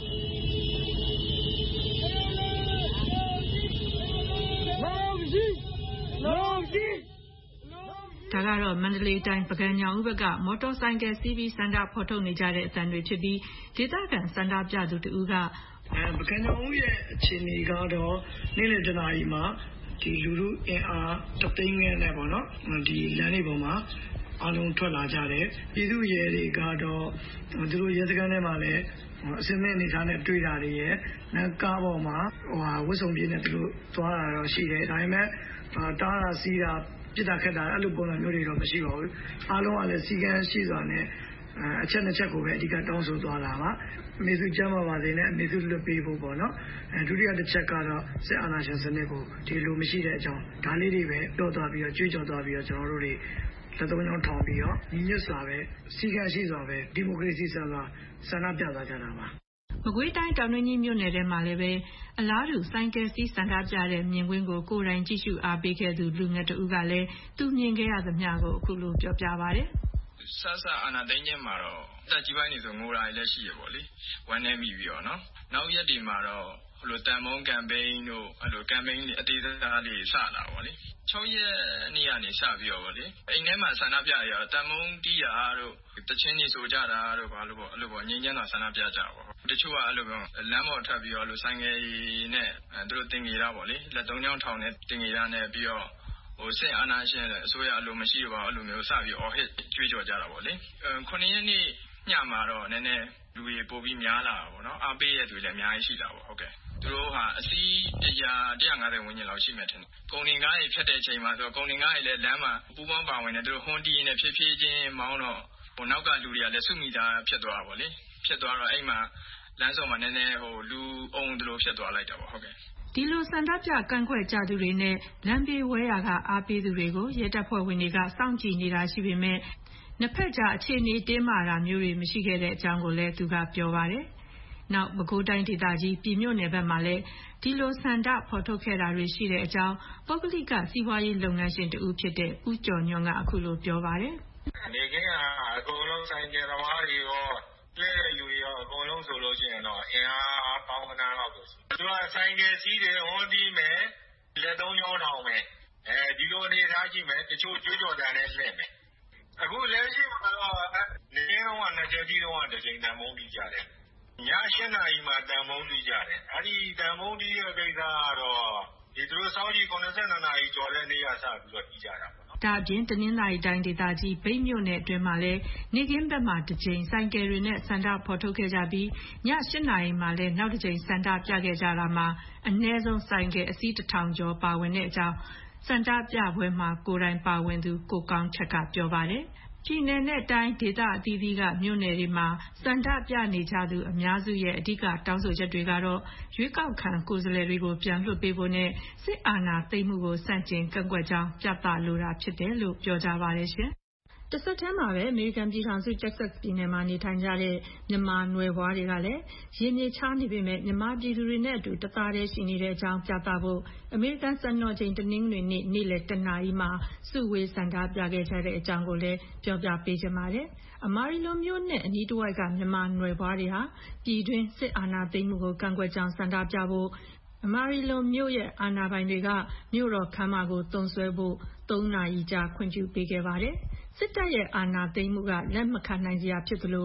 ဒါကတော့မန္တလေးတိုင်းပုဂံညောင်ဦးဘက်ကမော်တော်ဆိုင်ကယ်စီးပြီးဆန္ဒဖော်ထုတ်နေကြတဲ့အသံတွေဖြစ်ပြီးဒေသခံဆန္ဒပြသူတဦးကပုဂံညောင်ဦးရဲ့အခြေအနေကတော့နေ့လယ်တနာရီမှာဒီလူလူအင်အားတသိန်းနဲ့ပေါ့နော်ဒီလမ်းတွေပေါ်မှာအားလုံးထွက်လာကြတယ်ပြည်သူရဲတွေကတော့သူတို့ရဲစခန်းထဲမှာလည်းအစင်းမဲ့အနေထားနဲ့တွေ့တာတွေရဲ့ကားပေါ်မှာဝတ်စုံပြည့်နဲ့သူတို့သွားတာတော့ရှိတယ်ဒါပေမဲ့တားတာစီးတာပြစ်တာခက်တာအဲ့လိုပုံစံမျိုးတွေတော့မရှိပါဘူးအားလုံးကလည်းစီကန်းရှိစွာနဲ့အချက်နှစ်ချက်ကိုပဲအဓိကတောင်းဆိုသွားတာပါအမေစုကျမ်းပါပါစေနဲ့အမေစုလွတ်ပေးဖို့ပေါ့နော်ဒုတိယတစ်ချက်ကတော့စစ်အာဏာရှင်စနစ်ကိုဒီလိုမရှိတဲ့အကြောင်းဒါလေးတွေပဲပြောသွားပြီးတော့ကြွေးကြော်သွားပြီးတော့ကျွန်တော်တို့တွေလက်သုံးချောင်းထောင်ပြီးတော့ညီညွတ်စွာပဲစီကံရှိစွာပဲဒီမိုကရေစီဆန္ဒပြသွားကြတာပါမကွေးတိုင်းတောင်တွင်းကြီးမြို့နယ်ထဲမှာလည်းပဲအလားတူဆိုင်ကယ်စီးဆန္ဒပြတဲ့မြင်ကွင်းကိုကိုယ်တိုင်ကြည့်ရှုအားပေးခဲ့သူလူငယ်တဦးကလည်းသူမြင်ခဲ့ရသမျှကိုအခုလိုပြောပြပါတယ်ဆဆအာနာသိန်းချင်းမှာတော့တက်ကြီးပိုင်းနေဆိုငိုတာလည်းရှိရပေါ့လေဝမ်းနေမိပြီးတော့နော်နောက်ရက်ဒီမှာတော့ဟိုလိုတန်မုံကမ်ပိန်းတို့အဲ့လိုကမ်ပိန်းအသေးစားလေးစလာပေါ့လေ6ရက်နေ့ကနေစပြီးတော့ပေါ့လေအိမ်ထဲမှာဆန္ဒပြရတော့တန်မုံတီးရတို့တချင်းကြီးဆိုကြတာတို့ဘာလို့ပေါ့အဲ့လိုပေါ့ငင်းချမ်းတော့ဆန္ဒပြကြပါတချို့ကအဲ့လိုပေါ့လမ်းပေါ်ထပ်ပြီးတော့အဲ့လိုဆိုင်ငယ်နဲ့သူတို့တင်ငေတာပေါ့လေလက်သုံးချောင်းထောင်နဲ့တင်ငေတာနဲ့ပြီးတော့စစ်အာဏာရှင်အစိုးရအလိုမရှိတော့အဲ့လိုမျိုးစပြီးအော်ဟစ်ကြွေးကြော်ကြတာပေါ့လေ9ရက်နေ့ညမှာတော့နည်းနည်းလူတွေပိုပြီးများလာတာပေါ့နော်အားပေးရတဲ့သူတွေလည်းအများကြီးရှိတာပေါ့ဟုတ်ကဲ့သူတို့ဟာအစီး150ဝန်းကျင်လောက်ရှိမှထင်တယ်ကုန်တင်ကားတွေဖြတ်တဲ့အချိန်မှာဆိုတော့ကုန်တင်ကားတွေလည်းလမ်းမှာပူပေါင်းပါဝင်နေသူတို့ဟွန်တီနဲ့ဖြည်းဖြည်းချင်းမောင်းတော့နောက်ကလူတွေကလည်းစုမိသားဖြစ်သွားတာပေါ့လေဖြစ်သွားတော့အဲ့မှာလမ်းစုံမှာနည်းနည်းလူအုံတို့ဖြစ်သွားလိုက်တာပေါ့ဟုတ်ကဲ့ဒီလိုဆန္ဒပြကန့်ကွက်ကြသူတွေနဲ့လမ်းဘေးဝဲရာကအားပေးသူတွေကိုရဲတပ်ဖွဲ့ဝင်တွေကစောင့်ကြည့်နေတာရှိပေမဲ့နှစ်ဖက်ကြားအခြေအနေတင်းမာတာမျိုးတွေမရှိခဲ့တဲ့အကြောင်းကိုလည်းသူကပြောပါတယ်။နောက်ပဲခူးတိုင်းဒေသကြီးပြည်မြို့နယ်ဘက်မှာလည်းဒီလိုဆန္ဒဖော်ထုတ်ခဲ့တာတွေရှိတဲ့အကြောင်းပုဂ္ဂလိကစီးပွားရေးလုပ်ငန်းရှင်တဦးဖြစ်တဲ့ဦးကျော်ညွန့်ကအခုလိုပြောပါတယ်။နေကင်းကအကုန်လုံးဆိုင်ကယ်သမားတွေရောလဲလူတွေရောအကုန်လုံးဆိုလို့ရှိရင်တော့အင်အားပေါင်းကဏ္ဍလောက်ဆိုသူကဆိုင်ကယ်စီးတယ်ဟွန်းတီးမယ်လက်သုံးချောင်းထောင်မယ်ဒီလိုအနေထားရှိမယ်တချို့ကြွေးကြော်တန်နဲ့လှည့်မယ်အခုလက်ရှိမှာတော့နေကင်းတော့20တီးတော့တစ်ချိန်တန်မုံတီးကြတယ်ည7နာရီမှာတန်မုံတီးကြတယ်အဲ့ဒီတန်မုံတီးရဲ့ကိစ္စကတော့ဒီသူတို့စောင့်ကြည့်92နာရီကျော်တဲ့နေ့ကစပြီးတော့တီးကြတာပေါ့ဒါအပြင်တနင်္သာရီတိုင်းဒေသကြီးမြိတ်မြို့နယ်အတွင်းမှာလည်းနေကင်းဘက်မှာတစ်ကြိမ်ဆိုင်ကယ်တွေနဲ့ဆန္ဒဖော်ထုတ်ခဲ့ကြပြီးည8နာရီမှာလည်းနောက်တစ်ကြိမ်ဆန္ဒပြခဲ့ကြတာမှာအနည်းဆုံးဆိုင်ကယ်အစီး1000ကျော်ပါဝင်တဲ့အကြောင်းဆန္ဒပြပွဲမှာကိုယ်တိုင်ပါဝင်သူကိုကောင်းချက်ကပြောပါတယ်ပြည်နယ်နဲ့တိုင်းဒေသအသီးသီးကမြို့နယ်တွေမှာစန္ဒပြနေကြသူအများစုရဲ့အဓိကတောင်းဆိုချက်တွေကတော့ရွေးကောက်ခံကိုယ်စားလှယ်တွေကိုပြန်လွှတ်ပေးဖို့နဲ့စစ်အာဏာသိမ်းမှုကိုစန့်ကျင်ကန့်ကွက်ကြောင်းပြသလိုတာဖြစ်တယ်လို့ပြောကြပါတယ်ရှင်။တစ်ဆက်တည်းမှာပဲအမေရိကန်ပြည်ထောင်စုတက္ကဆက်ပြည်နယ်မှာနေထိုင်ကြတဲ့မြန်မာနွယ်ဘွားတွေကလည်းရေမြေချားနေပေမဲ့မြန်မာပြည်သူတွေနဲ့အတူတသားတည်းရှိနေတဲ့အကြောင်းပြသဖို့အမေရိကန်စံတော်ချိန်တနင်္ဂနွေနေ့နေ့လယ်1 နာရီမှာစုဝေးဆန္ဒပြခဲ့ကြတဲ့အကြောင်းကိုလည်းပြောပြပေးချင်ပါတယ်။အမာရီလိုမျိုးနဲ့အနီးတစ်ဝိုက်ကမြန်မာနွယ်ဘွားတွေဟာပြည်တွင်းစစ်အာဏာသိမ်းမှုကိုကန့်ကွက်ကြောင်းဆန္ဒပြဖို့အမာရီလိုမြို့ရဲ့အာဏာပိုင်တွေကမြို့တော်ခမ်းမကိုသုံးစွဲဖို့3 နာရီကြာခွင့်ပြုပေးခဲ့ပါတယ်။စစ်တပ်ရဲ့အာဏာသိမ်းမှုကလက်မခံနိုင်စရာဖြစ်သလိုမ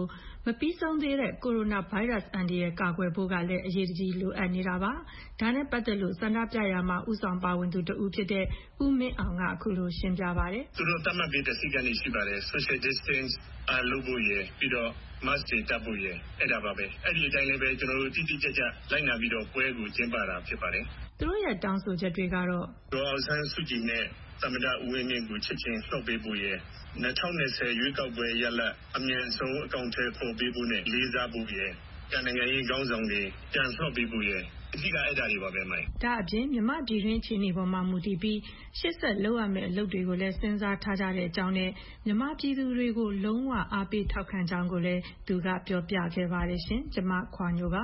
မပြီးဆုံးသေးတဲ့ကိုရိုနာဗိုင်းရပ်စ်အန္တရာယ်ကာကွယ်ဖို့ကလည်းအရေးတကြီးလိုအပ်နေတာပါ။ဒါနဲ့ပတ်သက်လို့ဆန္ဒပြရာမှာဦးဆောင်ပါဝင်သူတဦးဖြစ်တဲ့ဦးမင်းအောင်ကအခုလိုရှင်းပြပါတယ်။သူတို့သတ်မှတ်ပေးတဲ့စည်းကမ်းတွေရှိပါတယ်။ social distance လုပ်ဖို့ရယ်ပြီးတော့ mask တွေတပ်ဖို့ရယ်အဲ့ဒါပါပဲ။အဲ့ဒီအတိုင်းလည်းပဲကျွန်တော်တို့တိတိကျကျလိုက်နာပြီးတော့ပွဲကိုကျင်းပတာဖြစ်ပါတယ်။သူတို့ရဲ့တောင်းဆိုချက်တွေကတော့ဒေါ်အောင်ဆန်းစုကြည်နဲ့သမ္မတဦးဝင်းမြင့်ကိုချက်ချင်းလှုပ်ပေးဖို့ရယ်2020ရွေးကောက်ပွဲရလဒ်အမြန်ဆုံးအကောင့်ထဲပေါ်ပေးဖို့နဲ့လေးစားဖို့ရယ်နိုင်ငံရေးခေါင်းဆောင်တွေပြန်လှုပ်ပေးဖို့ရယ်အဓိကအဲ့ဒါတွေပါပဲမိုင်းဒါအပြင်မြမပြည်တွင်းအခြေအနေပေါ်မှာမူတည်ပြီးရှေ့ဆက်လုပ်ရမယ့်အလုပ်တွေကိုလည်းစဉ်းစားထားကြတဲ့အကြောင်းနဲ့မြမပြည်သူတွေကိုလုံးဝအားပေးထောက်ခံကြောင်းကိုလည်းသူကပြောပြခဲ့ပါတယ်ရှင်။ကျွန်မခွာညိုပါ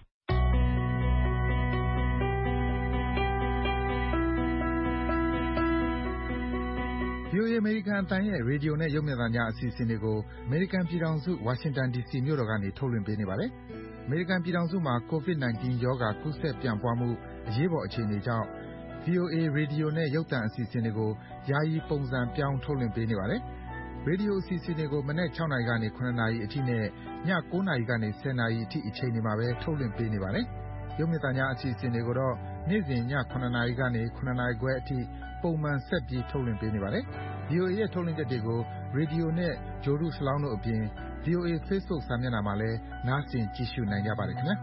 VOA အမေရိကန်အသံရဲ့ရေဒီယိုနဲ့ရုပ်မြင်သံကြားအစီအစဉ်တွေကိုအမေရိကန်ပြည်ထောင်စုဝါရှင်တန် DC မြို့တော်ကနေထုတ်လွှင့်ပေးနေပါတယ်။အမေရိကန်ပြည်ထောင်စုမှာ COVID-19 ရောဂါကူးစက်ပြန့်ပွားမှုအရေးပေါ်အခြေအနေကြောင့် VOA ရေဒီယိုနဲ့ရုပ်သံအစီအစဉ်တွေကိုယာယီပုံစံပြောင်းထုတ်လွှင့်ပေးနေပါတယ်။ရေဒီယိုအစီအစဉ်တွေကိုမနက်6နာရီကနေ9နာရီအထိနဲ့ည9နာရီကနေ10နာရီအထိအချိန်တွေမှာပဲထုတ်လွှင့်ပေးနေပါတယ်။ရုပ်မြင်သံကြားအစီအစဉ်တွေကိုတော့နေ့စဉ်ည9နာရီကနေ9နာရီခွဲအထိပုံမှန်ဆက်ပြီးထုတ်လွှင့်ပေးနေပါတယ်။ VOA ရဲ့ထုတ်လွှင့်ချက်တွေကိုရေဒီယိုနဲ့ဂြိုဟ်တုစလောင်းတို့အပြင် VOA Facebook စာမျက်နှာမှာလည်းနားဆင်ကြည့်ရှုနိုင်ကြပါတယ်ခင်ဗျာ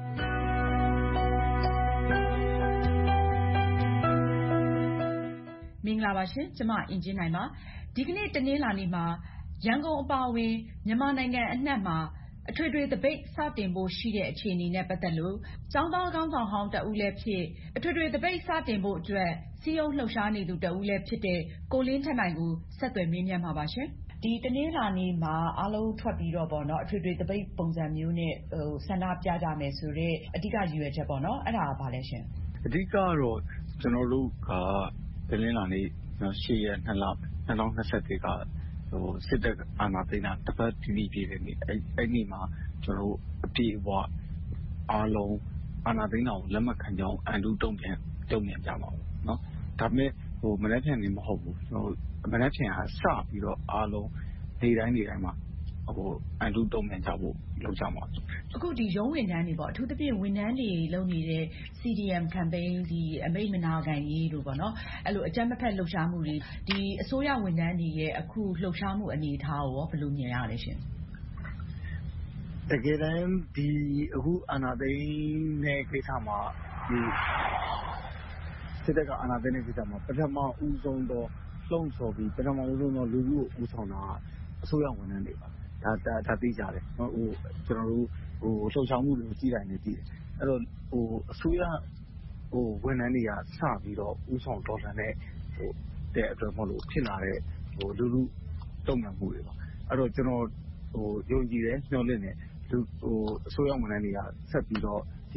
မင်္ဂလာပါရှင်ကျမအင်ဂျင်နိုင်ပါဒီကနေ့တနင်္လာနေ့မှာရန်ကုန်အပါအဝင်မြန်မာနိုင်ငံအနှံ့မှာအထွေထွေသပိတ်စတင်ဖို့ရှိတဲ့အခြေအနေနဲ့ပတ်သက်လို့ကျောင်းသားခေါင်းဆောင်ဟောင်းတဦးလည်းဖြစ်အထွေထွေသပိတ်စတင်ဖို့အတွက်စီယုံလှုပ်ရှားနေသူတဦးလည်းဖြစ်တဲ့ကိုလင်းထက်နိုင်ကိုဆက်သွယ်မေးမြန်းမှာပါရှင်ဒီတနင်္လာနေ့မှာအားလုံးထွက်ပြီးတော့ပေါ့နော်အထွေထွေသပိတ်ပုံစံမျိုးနဲ့ဆန္ဒပြကြမယ်ဆိုတော့အဓိကရည်ရွယ်ချက်ပေါ့နော်အဲ့ဒါကဘာလဲရှင်အဓိကတော့ကျွန်တော်တို့ကတနင်္လာနေ့10ရက်2လ2021ကစစ်တပ်အာဏာသိမ်းတာတစ်ပတ်တိတိပြည့်တဲ့နေ့အဲ့ဒီမှာကျွန်တော်တို့အပြည့်အဝအားလုံးအာဏာသိမ်းတာကိုလက်မခံကြောင်းအန်တုတုံ့ပြန်ကြပါဘူးเนาะဒါပေမဲ့မနက်ဖြန်နေမဟုတ်ဘူးကျွန်တော်မနက်ဖြန်ကစပြီးတော့အားလုံးနေတိုင်းမှာအန်တုတုံ့ပြန်ကြဖို့လုပ်ကြမှာအခုဒီရုံးဝန်ထမ်းတွေပေါ့အထူးသဖြင့်ဝန်ထမ်းတွေလုပ်နေတဲ့ CDM campaign ဒီအမိန့်မနာခံရေးလို့ပေါ့နော်အဲ့လိုအကြမ်းမဖက်လှုပ်ရှားမှုတွေဒီအစိုးရဝန်ထမ်းတွေရဲ့အခုလှုပ်ရှားမှုအနေအထားကိုဘယ်လိုမြင်ရလဲရှင်တကယ်တမ်းဒီအခုအာဏာသိမ်းတဲ့ကိစ္စမှာဒီစစ်တပ်ကအာဏာသိမ်းတဲ့ကိစ္စမှာပထမဦးဆုံးတော့လှုံ့ဆော်ပြီးပထမဦးဆုံးတော့လူထုကိုဦးဆောင်တာအစိုးရဝန်ထမ်းတွေပါဒါသိကြတယ်နော်ကျွန်တော်တို့လှုပ်ရှားမှုတွေကိုကြည့်တိုင်းလည်းကြည့်တယ်အဲ့တော့အစိုးရဝန်ထမ်းတွေကစပြီးတော့ဦးဆောင်တော်လှန်တဲ့အတွက်မဟုတ်လို့ဖြစ်လာတဲ့လူထုတုံ့ပြန်မှုတွေပါအဲ့တော့ကျွန်တော်ယုံကြည်တယ်မျှော်လင့်တယ်အစိုးရဝန်ထမ်းတွေကဆက်ပြီးတော့ဒီ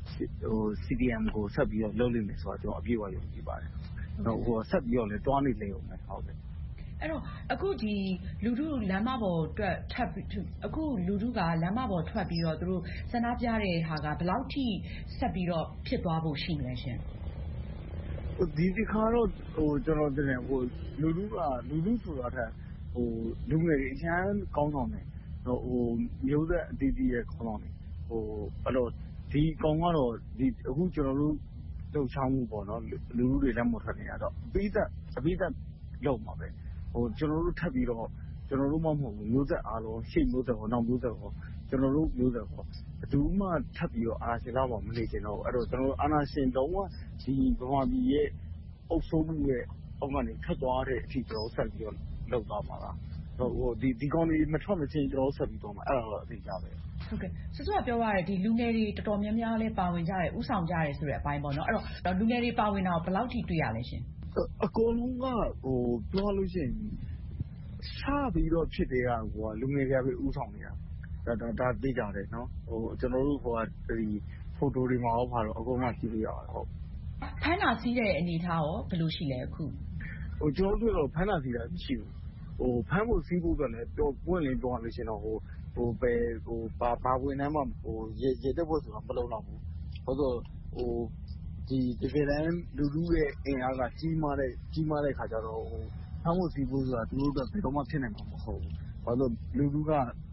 CDM ကိုဆက်ပြီးတော့လုပ်လိမ့်မယ်ဆိုတော့ကျွန်တော်အပြည့်အဝယုံကြည်ပါတယ်ဆက်ပြီးတော့လည်းတွားနေလေအောင်ပဲဟုတ်တယ်အဲ့တော့အခုဒီလူထုလမ်းမပေါ်အတွက်အခုလူထုကလမ်းမပေါ်ထွက်ပြီးတော့သူတို့ဆန္ဒပြတဲ့ဟာကဘယ်လောက်ထိဆက်ပြီးတော့ဖြစ်သွားဖို့ရှိမလဲရှင်ဒီခါတော့ကျွန်တော်တင်တယ်လူထုဆိုတာထက်လူငယ်တွေအချမ်းကောင်းဆောင်တယ်မျိုးဆက်အတီးတီးရဲ့ခေါင်းဆောင်တယ်အဲ့တော့ဒီကောင်ကတော့ဒီအခုကျွန်တော်တို့လှုပ်ရှားမှုပေါ့နော်လူထုတွေလက်မထွက်နေရတော့အပိသက်လုံးမှာပဲကျွန်တော်တို့ထပ်ပြီးတော့ကျွန်တော်တို့မှမဟုတ်ဘူးမျိုးဆက်အားလုံးရှေ့မျိုးဆက်နောက်မျိုးဆက်ကျွန်တော်တို့မျိုးဆက်ဘယ်သူမှထပ်ပြီးတော့အာဏာရှင်တော့မနေချင်တော့အဲ့တော့ကျွန်တော်တို့အာဏာရှင်လုံးဝဒီဗမာပြည်ရဲ့အုပ်စိုးမှုရဲ့အောက်ကနေထွက်သွားတဲ့အထိကျွန်တော်ဆက်ပြီးတော့လုပ်သွားမှာလားဒီကောင်တွေမထွက်မချင်းကျွန်တော်ဆက်ပြီးတော့မှာအဲ့ဒါတော့အသိကြပဲဟုတ်ကဲ့စောစောကပြောရတဲ့ဒီလူငယ်တွေတော်တော်များများလဲပါဝင်ကြတယ်ဥဆောင်ကြတယ်ဆိုတဲ့အပိုင်းပေါ့နော်အဲ့တော့လူငယ်တွေပါဝင်တာဘယ်လောက်ထိတွေ့ရလဲရှင်အကုန်လုံးကပြောလို့ရှိရင်စပြီးတော့ဖြစ်တဲ့ကလူငယ်တွေပဲဥဆောင်နေတာဒါသိကြတယ်နော်ကျွန်တော်တို့ဒီဖိုတိုတွေမှာတော့အကုန်လုံးကြည့်လို့ရပါတယ်ဟုတ်ဖမ်းတာစီးတဲ့အနေအထားရောဘယ်လိုရှိလဲအခုကျွန်တော်တို့တော့ဖမ်းတာစီးတာမရှိဘူးဖမ်းဖို့စီးဖို့ဆိုလည်းပွင့်လင်းပြောရလို့ရှိရင်တော့ဘာဝင်နှမ်းမှရေတက်ဖို့ဆိုတာမလုံတော့ဘူးဟုတ်တော့ဒီတကယ်တမ်းလူထုရဲ့အင်အားကကြီးမားတဲ့ခါကျတော့ဖမ်းဖို့စီးဖို့ဆိုတာသူတို့ကဘယ်တော့မှဖြစ်နိုင်မှာမဟုတ်ဘူးဘာလို့လူထုက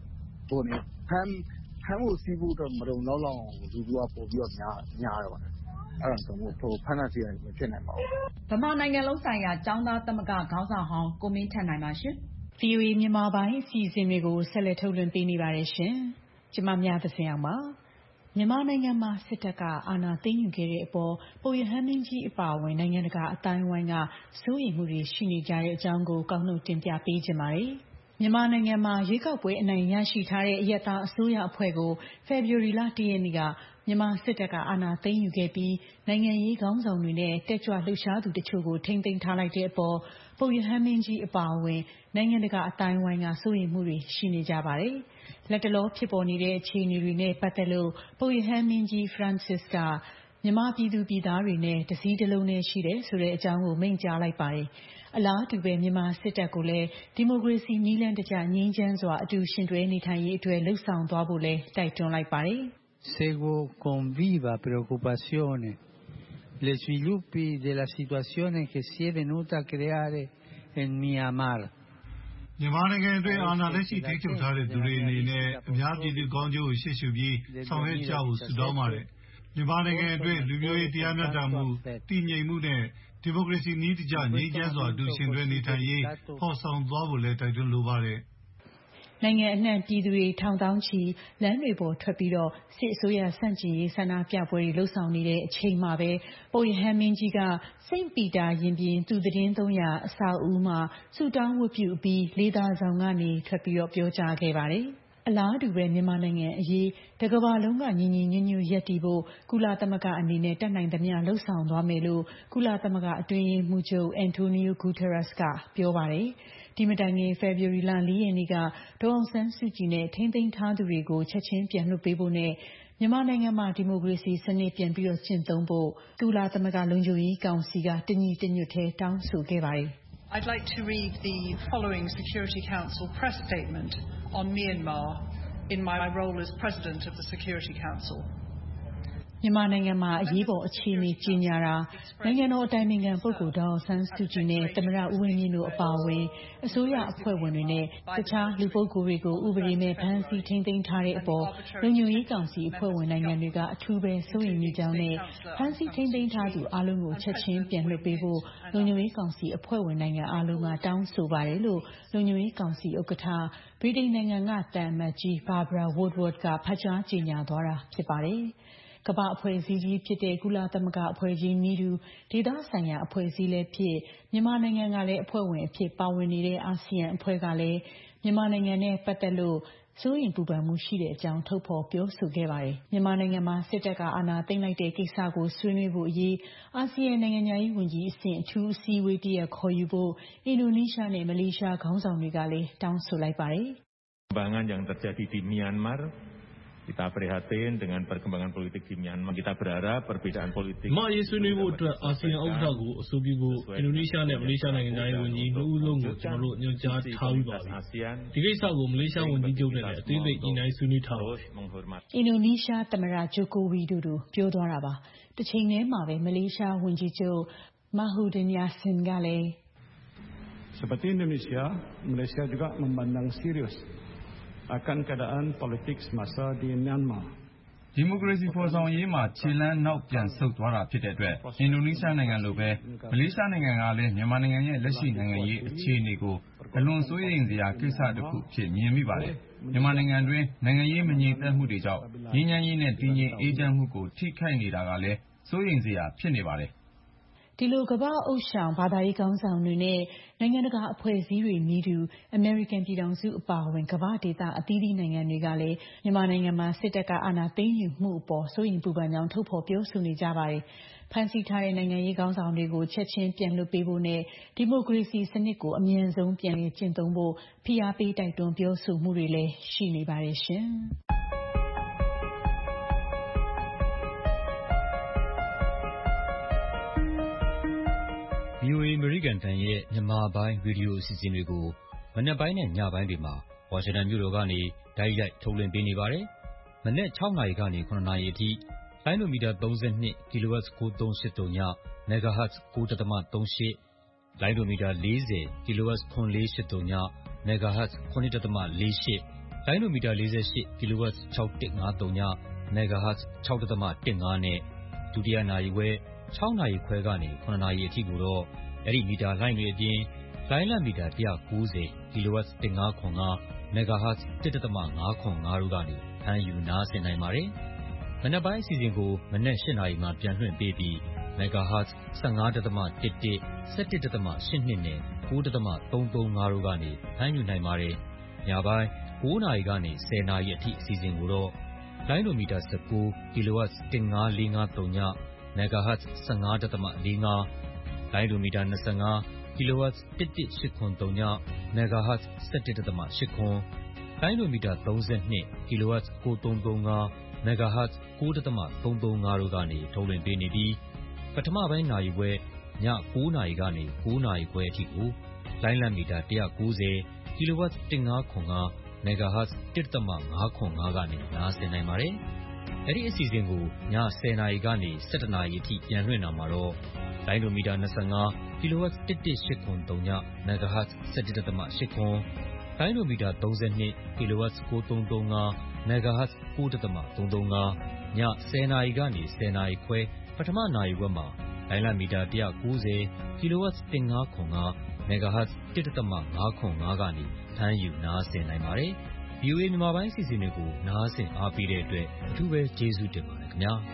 ဖမ်းဖို့ဆီးဖို့အတွက်မလုံလောက်အောင်လူထုကပို့ပြီးတော့များတယ်ပါတယ်အဲ့ဒါဆိုမို့ဖမ်းတာဆီးရတယ်မဖြစ်နိုင်ပါဘူးဗမာနိုင်ငံလုံးဆိုင်ရာကျောင်းသားသမဂ္ဂခေါင်းဆောင်ဟောင်းကိုမင်းထက်နိုင်ပါရှင် VOA မြန်မာပိုင်းအစီအစဉ်တွေကိုဆက်လက်ထုတ်လွှင့်ပေးနေပါတယ်ရှင်ကျမမြသဇင်အောင်ပါမြန်မာနိုင်ငံမှာစစ်တပ်ကအာဏာသိမ်းယူခဲ့တဲ့အပေါ်ပုပ်ရဟန်းမင်းကြီးအပါအဝင်နိုင်ငံတကာအတိုင်းအဝိုင်းကစိုးရိမ်မှုတွေရှိနေကြတဲ့အကြောင်းကိုကောက်နှုတ်တင်ပြပေးကြပါမယ်။မြန်မာနိုင်ငံမှာရွေးကောက်ပွဲအနိုင်ရရှိထားတဲ့အယက်သားအစိုးရအဖွဲ့ကိုဖေဖော်ဝါရီလ 1 ရက်နေ့ကမြန်မာစစ်တပ်ကအာဏာသိမ်းယူခဲ့ပြီးနိုင်ငံရေးခေါင်းဆောင်တွေနဲ့တက်ကြွလှုပ်ရှားသူတချို့ကိုထိန်းသိမ်းထားလိုက်တဲ့အပေါ်ပုပ်ရဟန်းမင်းကြီးအပါအဝင်နိုင်ငံတကာအတိုင်းအဝိုင်းကစိုးရိမ်မှုတွေရှိနေကြပါတယ်။လက်တလောဖြစ်ပေါ်နေတဲ့အခြေအနေတွေနဲ့ပတ်သက်လို့ပုပ်ရဟန်းမင်းကြီး Francis ကမြန်မာပြည်သူပြည်သားတွေနဲ့တစည်းတစ်လုံးနဲ့ရှိတယ်ဆိုတဲ့အကြောင်းကိုမိန့်ကြားလိုက်ပါတယ်။အလားတူပဲမြန်မာစစ်တပ်ကိုလည်းဒီမိုကရေစီနည်းလမ်းတကျငြိမ်းချမ်းစွာအတူရှင်တွဲနေထိုင်ရေးအတွက်လှုံ့ဆော်သွားဖို့လည်းတိုက်တွန်းလိုက်ပါတယ်။ Seguo con viva preoccupazione gli sviluppi della situazione che si è venuta a creare in Myanmar မြန်မာနိုင်ငံအတွင်းအာဏာလက်ရှိထိန်းချုပ်ထားတဲ့သူတွေအနေနဲ့အများပြည်သူကောင်းကျိုးကိုရှေ့ရှုပြီးဆောင်ရွက်ကြဖို့ဆုတောင်းပါတယ်။မြန်မာနိုင်ငံအတွင်းလူမျိုးရေးတရားမျှတမှုတည်ငြိမ်မှုနဲ့ဒီမိုကရေစီနည်းတကျငြိမ်းချမ်းစွာအတူရှင်တွဲနေထိုင်ရေးဖော်ဆောင်သွားဖို့လည်းတိုက်တွန်းလိုပါတယ်။နိုင်ငံအနှံ့ပြည်သူတွေထောင်သောင်းချီလမ်းတွေပေါ်ထွက်ပြီးတော့စစ်အစိုးရဆန့်ကျင်ရေးဆန္ဒပြပွဲတွေလှုပ်ဆောင်နေတဲ့အချိန်မှာပဲပုပ်ရဟန်းမင်းကြီးကစိန့်ပီတာရင်ပြင်သူသီတင်း300အဆောက်အဦမှာဆုတောင်းဝတ်ပြုပြီးလေသာဆောင်ကနေထွက်ပြီးတော့ပြောကြားခဲ့ပါတယ်။အလားတူပဲမြန်မာနိုင်ငံအရေးတကမ္ဘာလုံးကညီညီညွတ်ညွတ်ရပ်တည်ဖို့ကုလသမဂ္ဂအနေနဲ့တတ်နိုင်သမျှလှုံ့ဆော်သွားမယ်လို့ကုလသမဂ္ဂအတွင်းရေးမှူးချုပ်အန်တိုနီယိုဂူတာရက်စ်ကပြောပါတယ်။ဒီမတိုင်ခင်ဖေဖော်ဝါရီလ 4 ရက်နေ့ကဒေါ်အောင်ဆန်းစုကြည်နဲ့ထိန်းသိမ်းထားသူတွေကိုချက်ချင်းပြန်လွှတ်ပေးဖို့နဲ့မြန်မာနိုင်ငံမှာဒီမိုကရေစီစနစ်ပြန်ပြီးတော့ကျင့်သုံးဖို့ကုလသမဂ္ဂလုံခြုံရေးကောင်စီကတညီတညွတ်ထဲတောင်းဆိုခဲ့ပါတယ်။ I'd like to read the following Security Council press statement on Myanmar in my role as President of the Security Council. မြန်မာနိုင်ငံမှာအရေးပေါ်အခြေအနေကြီးညာတာနိုင်ငံတော်အတိုင်ပင်ခံပုဂ္ဂိုလ်ဒေါ်အောင်ဆန်းစုကြည်နဲ့သမ္မတဦးဝင်းမြင့်တို့အပါအဝင်အစိုးရအဖွဲ့ဝင်တွေနဲ့တခြားလူပုဂ္ဂိုလ်တွေကိုဥပဒေမဲ့ဖမ်းဆီးထိန်းသိမ်းထားတဲ့အပေါ်လုံခြုံရေးကောင်စီအဖွဲ့ဝင်နိုင်ငံတွေကအထူးပဲစိုးရိမ်နေကြောင်းနဲ့ဖမ်းဆီးထိန်းသိမ်းထားသူအလုံးကိုချက်ချင်းပြန်လွှတ်ပေးဖို့လုံခြုံရေးကောင်စီအဖွဲ့ဝင်နိုင်ငံအလုံးကတောင်းဆိုပါတယ်လို့လုံခြုံရေးကောင်စီဥက္ကဋ္ဌဗြိတိန်နိုင်ငံကသံအမတ်ကြီး Barbara Woodward ကဖတ်ကြားကြေညာသွားတာဖြစ်ပါတယ်။ကမ္ဘာအဖွဲ့အစည်းကြီးဖြစ်တဲ့ကုလသမဂ္ဂအဖွဲ့ကြီးနည်းတူဒေသဆိုင်ရာအဖွဲ့အစည်းလည်းဖြစ်မြန်မာနိုင်ငံကလည်းအဖွဲ့ဝင်အဖြစ်ပါဝင်နေတဲ့အာဆီယံအဖွဲ့ကလည်းမြန်မာနိုင်ငံနဲ့ပတ်သက်လို့စိုးရိမ်ပူပန်မှုရှိတဲ့အကြောင်းထုတ်ဖော်ပြောဆိုခဲ့ပါတယ်။မြန်မာနိုင်ငံမှာစစ်တပ်ကအာဏာသိမ်းလိုက်တဲ့ကိစ္စကိုဆွေးနွေးဖို့အရေးအာဆီယံနိုင်ငံသားရေးဝန်ကြီးအဆင့်အထူးအစည်းအဝေးတရက်ခေါ်ယူဖို့အင်ဒိုနီးရှားနဲ့မလေးရှားခေါင်းဆောင်တွေကလည်းတောင်းဆိုလိုက်ပါတယ်။ Perkembangan yang terjadi di Myanmar Kita prihatin dengan perkembangan politik di Myanmar. Kita berharap perbedaan politik. မအေးဆွေးနွေးဖို့အတွက်အာဆီယံဥက္ကဋ္ဌကိုအဆိုပြုဖို့အင်ဒိုနီးရှားနဲ့မလေးရှားနိုင်ငံသားရေးဝန်ကြီးနှစ်ဦးလုံးကိုကျွန်တော်တို့ညွှန်ကြားထားပြီးပါပြီ။ဒီကိစ္စကိုမလေးရှားဝန်ကြီးချုပ်နဲ့လည်းအသေးစိတ်ညှိနှိုင်းဆွေးနွေးထားပါတယ်။အင်ဒိုနီးရှားသမ္မတဂျိုကိုဝီဒိုဒိုပြောသွားတာပါ။တစ်ချိန်တည်းမှာပဲမလေးရှားဝန်ကြီးချုပ်မာဟူဒင်ယာဆင်ကလည်း Seperti Indonesia, Malaysia juga memandang serius akan keadaan politik semasa di Myanmar. ဒီမိုကရေစီဖော်ဆောင်ရေးမှာခြေလမ်းနောက်ပြန်ဆုတ်သွားတာဖြစ်တဲ့အတွက်အင်ဒိုနီးရှားနိုင်ငံလိုပဲမလေးရှားနိုင်ငံကလည်းမြန်မာနိုင်ငံရဲ့လက်ရှိနိုင်ငံရေးအခြေအနေကိုအလွန်စိုးရိမ်စရာကိစ္စတစ်ခုဖြစ်မြင်မိပါတယ်။မြန်မာနိုင်ငံတွင်းနိုင်ငံရေးမငြိမ်သက်မှုတွေကြောင့်ငြိမ်းချမ်းရေးနဲ့တည်ငြိမ်အေးချမ်းမှုကိုထိခိုက်နေတာကလည်းစိုးရိမ်စရာဖြစ်နေပါတယ်။ဒီလိုကမ္ဘာအုပ်ဆောင်ဘာသာရေးခေါင်းဆောင်တွေနဲ့နိုင်ငံတကာအဖွဲ့အစည်းတွေနည်းတူအမေရိကန်ပြည်ထောင်စုအပါအဝင်ကမ္ဘာဒေသအသီးသီးနိုင်ငံတွေကလည်းမြန်မာနိုင်ငံမှာစစ်တပ်ကအာဏာသိမ်းယူမှုအပေါ်စိုးရိမ်ပူပန်ကြောင်းထုတ်ဖော်ပြောဆိုနေကြပါတယ်။ဖမ်းဆီးထားတဲ့နိုင်ငံရေးခေါင်းဆောင်တွေကိုချက်ချင်းပြန်လွှတ်ပေးဖို့နဲ့ဒီမိုကရေစီစနစ်ကိုအမြန်ဆုံးပြန်လည်ကျင့်သုံးဖို့ဖိအားပေးတိုက်တွန်းပြောဆိုမှုတွေလည်းရှိနေပါတယ်ရှင်။ VOA အမေရိကန်တန်ရဲ့မြန်မာပိုင်းရေဒီယိုအစီအစဉ်တွေကိုမနက်ပိုင်းနဲ့ညပိုင်းတွေမှာဝါရှင်တန်မြို့တော်ကနေတိုက်ရိုက်ထုတ်လွှင့်ပေးနေပါတယ်။မနက်6နာရီကနေ9နာရီအထိလိုင်းဒိုမီတာ32 kHz 9383ည MHz 9.38လိုင်းဒိုမီတာ40 kHz 9483ည MHz 9.48 လိုင်းဒိုမီတာ48 kW 6153 MHz 6.15 နဲ့ဒုတိယနာရီဝက်6နာရီခွဲကနေ9နာရီအထိကိုတော့အဲ့ဒီမီတာလိုင်းတွေအပြင်လိုင်းလမီတာ190 kW 1505 MHz 1.505 တို့ကနေဖမ်းယူနားဆင်နိုင်ပါတယ်။မနက်ပိုင်းအစီအစဉ်ကိုမနက်8နာရီမှပြန်လွှင့်ပေးပြီး MHz 15.11 17.82 နဲ့ 9.335 တို့ကနေဖမ်းယူနိုင်ပါတယ်။ညပိုင်း9နာရီကနေ10နာရီအထိအစီအစဉ်ကိုတော့လိုင်းဒိုမီတာ19 kW 15453 MHz 15.45 လိုင်းဒိုမီတာ25 kW 11803 MHz 17.89 လိုင်းဒိုမီတာ32 kW 9335 MHz 9.335 တို့ကနေထုတ်လွှင့်ပေးနေပြီးပထမပိုင်းနာရီဝက်ည9နာရီကနေ9နာရီခွဲအထိကိုလိုင်းလမီတာ190 kW 1505 MHz 1.505 ကနေနားဆင်နိုင်ပါတယ်။အဲဒီအစီအစဉ်ကိုည10နာရီကနေ17နာရီအထိပြန်လွှင့်တာမှာတော့လိုင်းဒိုမီတာ25 kW 11803 MHz 17.89 လိုင်းဒိုမီတာ32 kW 9335 MHz 9.335 ည10နာရီကနေ10နာရီခွဲပထမနာရီဝက်မှာလိုင်းလမီတာ190 kW 1505 MHz 1.505 ကနေဖမ်းယူနားဆင်နိုင်ပါတယ်။ VOA မြန်မာပိုင်းအစီအစဉ်တွေကိုနားဆင်အားပေးတဲ့အတွက်အထူးပဲကျေးဇူးတင်ပါတယ်ခင်ဗျာ။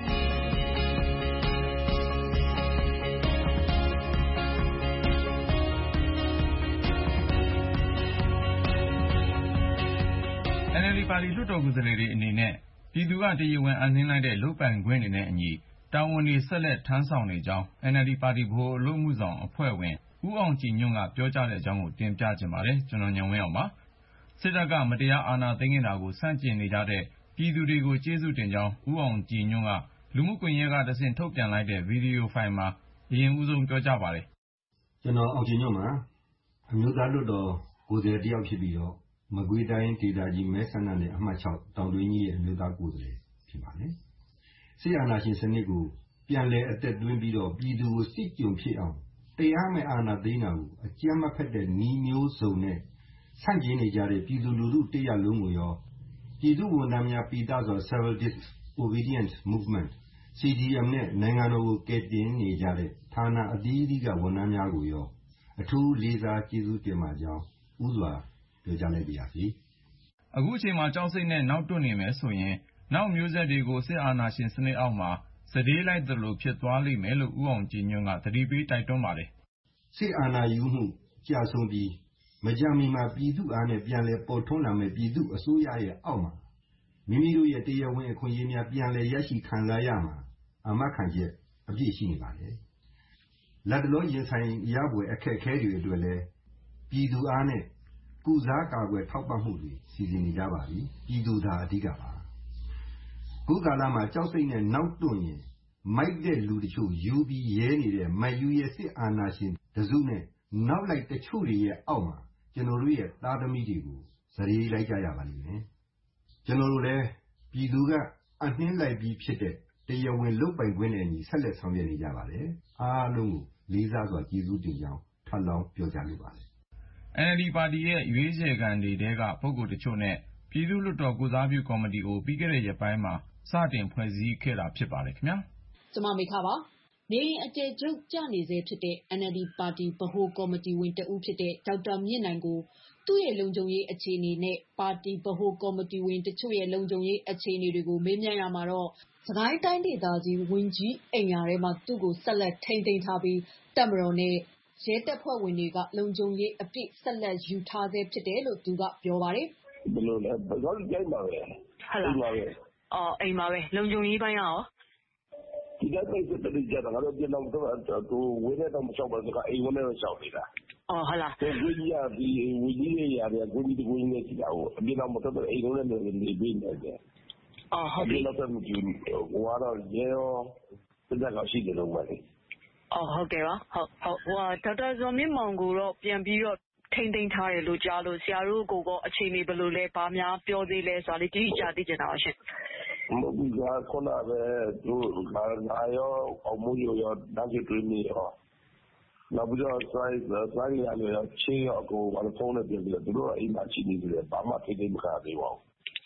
NLD ပါတီလွှတ်တော်ကိုယ်စားလှယ်တွေအနေနဲ့ပြည်သူကတရားဝင်အပ်နှင်းလိုက်တဲ့လုပ်ပိုင်ခွင့်တွေနဲ့အညီတာဝန်တွေဆက်လက်ထမ်းဆောင်နေကြောင်း NLD ပါတီဗဟိုအလုပ်အမှုဆောင်အဖွဲ့ဝင်ဦးအောင်ကြည်ညွန့်ကပြောကြားတဲ့အကြောင်းကိုတင်ပြချင်ပါတယ်။ကျွန်တော်ဉာဏ်ဝင်းအောင်ပါ။စစ်တပ်ကမတရားအာဏာသိမ်းနေတာကိုဆန့်ကျင်နေကြတဲ့ပြည်သူတွေကိုကျေးဇူးတင်ကြောင်းဦးအောင်ကြည်ညွန့်ကလူမှုကွန်ရက်ကတဆင့်ထုတ်ပြန်လိုက်တဲ့ဗီဒီယိုဖိုင်မှာအရင်ဦးဆုံးပြောကြားပါတယ်။ကျွန်တော်အောင်ကြည်ညွန့်ပါအမျိုးသားလွှတ်တော်ကိုယ်စားလှယ်တယောက်ဖြစ်ပြီးတော့မကွေးတိုင်းဒေသကြီးမဲဆန္ဒနယ်အမှတ်6တောင်တွင်းကြီးရဲ့အမျိုးသားကိုယ်စားလှယ်ဖြစ်ပါတယ်။စစ်အာဏာရှင်စနစ်ကိုပြန်လည်အသက်သွင်းပြီးတော့ပြည်သူကိုစစ်ကြုံဖြစ်အောင်တရားမဲ့အာဏာသိမ်းတာကိုအကြမ်းမဖက်တဲ့နှီးမျိုးစုံနဲ့ဆန့်ကျင်နေကြတဲ့ပြည်သူလူထုတရက်လုံးကိုရောပြည်သူဝန်ထမ်းများပြည်သားစွာ Civil Disobedience Movement CDM နဲ့နိုင်ငံတော်ကိုကယ်တင်နေကြတဲ့ဌာနအသီးသီးကဝန်ထမ်းများကိုရောအထူးလေးစားကျေးဇူးတင်ပါကြောင်းဥစွာပြောကြားလိုက်ပါရစေ။အခုအချိန်မှာကြောက်စိတ်နဲ့နောက်တွန့်နေမယ်ဆိုရင်နောက်မျိုးဆက်တွေကိုစစ်အာဏာရှင်စနစ်အောက်မှာစတေးလိုက်သလိုဖြစ်သွားလိမ့်မယ်လို့ဦးအောင်ကြည်ညွန့်ကသတိပေးတိုက်တွန်းပါတယ်။စစ်အာဏာယူမှုကြာဆုံးပြီးမကြာမီမှာပြည်သူအားနဲ့ပြန်လည်ပေါ်ထွန်းလာမယ့်ပြည်သူအစိုးရရဲ့အောက်မှာမိမိတို့ရဲ့တရားဝင်အခွင့်အရေးများပြန်လည်ရရှိခံစားရမှာအာမခံချက်အပြည့်ရှိနေပါတယ်။လက်တလောရင်ဆိုင်ရပွဲအခက်အခဲတွေအတွက်လည်းပြည်သူအားနဲ့ကုစားကာကွယ်ထောက်ပံ့မှုတွေစီစဉ်နေကြပါပြီ။ပြည်သူသာအဓိကပါ။ခုကာလမှာကြောက်စိတ်နဲ့နောက်တွန့်ရင်မိုက်တဲ့လူတချို့ယူပြီးရဲနေတဲ့မိုက်ယူရဲ့စစ်အာဏာရှင်တစုနဲ့နောက်လိုက်တချို့တွေရဲ့အောက်မှာကျွန်တော်တို့ရဲ့သားသမီးတွေကိုစရေလိုက်ကြရပါလိမ့်မယ်။ကျွန်တော်တို့လည်းပြည်သူကအနှင်းလိုက်ပြီးဖြစ်တဲ့တရားဝင်လုပ်ပိုင်ခွင့်နဲ့အညီဆက်လက်ဆောင်ရွက်နေကြပါတယ်။အားလုံးကိုလေးစားစွာကျေးဇူးတင်ကြောင်းထပ်လောင်းပြောကြားလိုပါတယ်။ NLD ပါတီရဲ့ရွေးချယ်ခံတွေထဲကပုဂ္ဂိုလ်တချို့နဲ့ပြည်သူ့လွှတ်တော်ကိုစားပြုကော်မတီကိုပြီးခဲ့တဲ့ရက်ပိုင်းမှာစတင်ဖွဲ့စည်းခဲ့တာဖြစ်ပါတယ်ခင်ဗျာ။ကျွန်မမေခပါနေရင်အကျယ်ချုပ်ကြနေစေဖြစ်တဲ့ NLD ပါတီဗဟိုကော်မတီဝင်တဦးဖြစ်တဲ့ဒေါက်တာမြင့်နိုင်ကိုသူ့ရဲ့လုံခြုံရေးအခြေအနေနဲ့ပါတီဗဟိုကော်မတီဝင်တချို့ရဲ့လုံခြုံရေးအခြေအနေတွေကိုမေးမြန်းရမှာတော့စကိုင်းတိုင်းဒေသကြီးဝင်ကြီးအိမ်ယာထဲမှာသူ့ကိုဆက်လက်ထိန်းသိမ်းထားပြီးတပ်မတော်နဲ့ရဲတပ်ဖွဲ့ဝင်တွေကလုံခြုံရေးအပြည့်ဆက်လက်ယူထားဆဲဖြစ်တယ်လို့သူကပြောပါတယ်ဘယ်လိုလဲဘာလို့ကြိုက်ပါလဲဟုတ်လားအိမ်မှာပဲလုံခြုံရေးပိုင်းရောဒီကနေ့စတဲ့ကြတာငါတို့ပြန်တော့သူဝင်းနဲ့တော့မလျှောက်ပါဘူးကအိမ်ဝင်နဲ့တော့လျှောက်နေတာဟုတ်လားဒီကြီးရဒီဝီကြီးရရတယ်ကိုကြီးကိုကြီးနဲ့ကြည့်တာကိုအပြင်တော့မတော်အိမ်ဝင်နဲ့နေပြီးနေတယ်ဟုတ်ပြီတော့မကြည့်ဟိုကတော့ရေရောစတဲ့ကောင်ရှိတယ်လို့ပြောတယ်ဟုတ်ကဲ့ပါဟုတ်ဒေါက်တာဇော်မြင့်မောင်ကိုတော့ပြန်ပြီးတော့ထိမ့်သိမ်းထားတယ်လို့ကြားလို့ဆရာတို့ကိုကအခြေအနေဘယ်လိုလဲဘာများပြောသေးလဲဆိုတာလေးတိကျသိချင်တာပါရှင်မဟုတ်ဘူးကခုနပဲသူလာရောအမှုရောနောက်ကျတွေ့နေရောနောက်ပြီးတော့စိုင်းရလေချင်းရောကိုဘာလို့ဖုန်းနဲ့ပြန်ပြီးတော့သူတို့အိမ်မှာရှိနေတယ်ဘာမှထိမ့်သိမ်းမခါသေးပါဘူး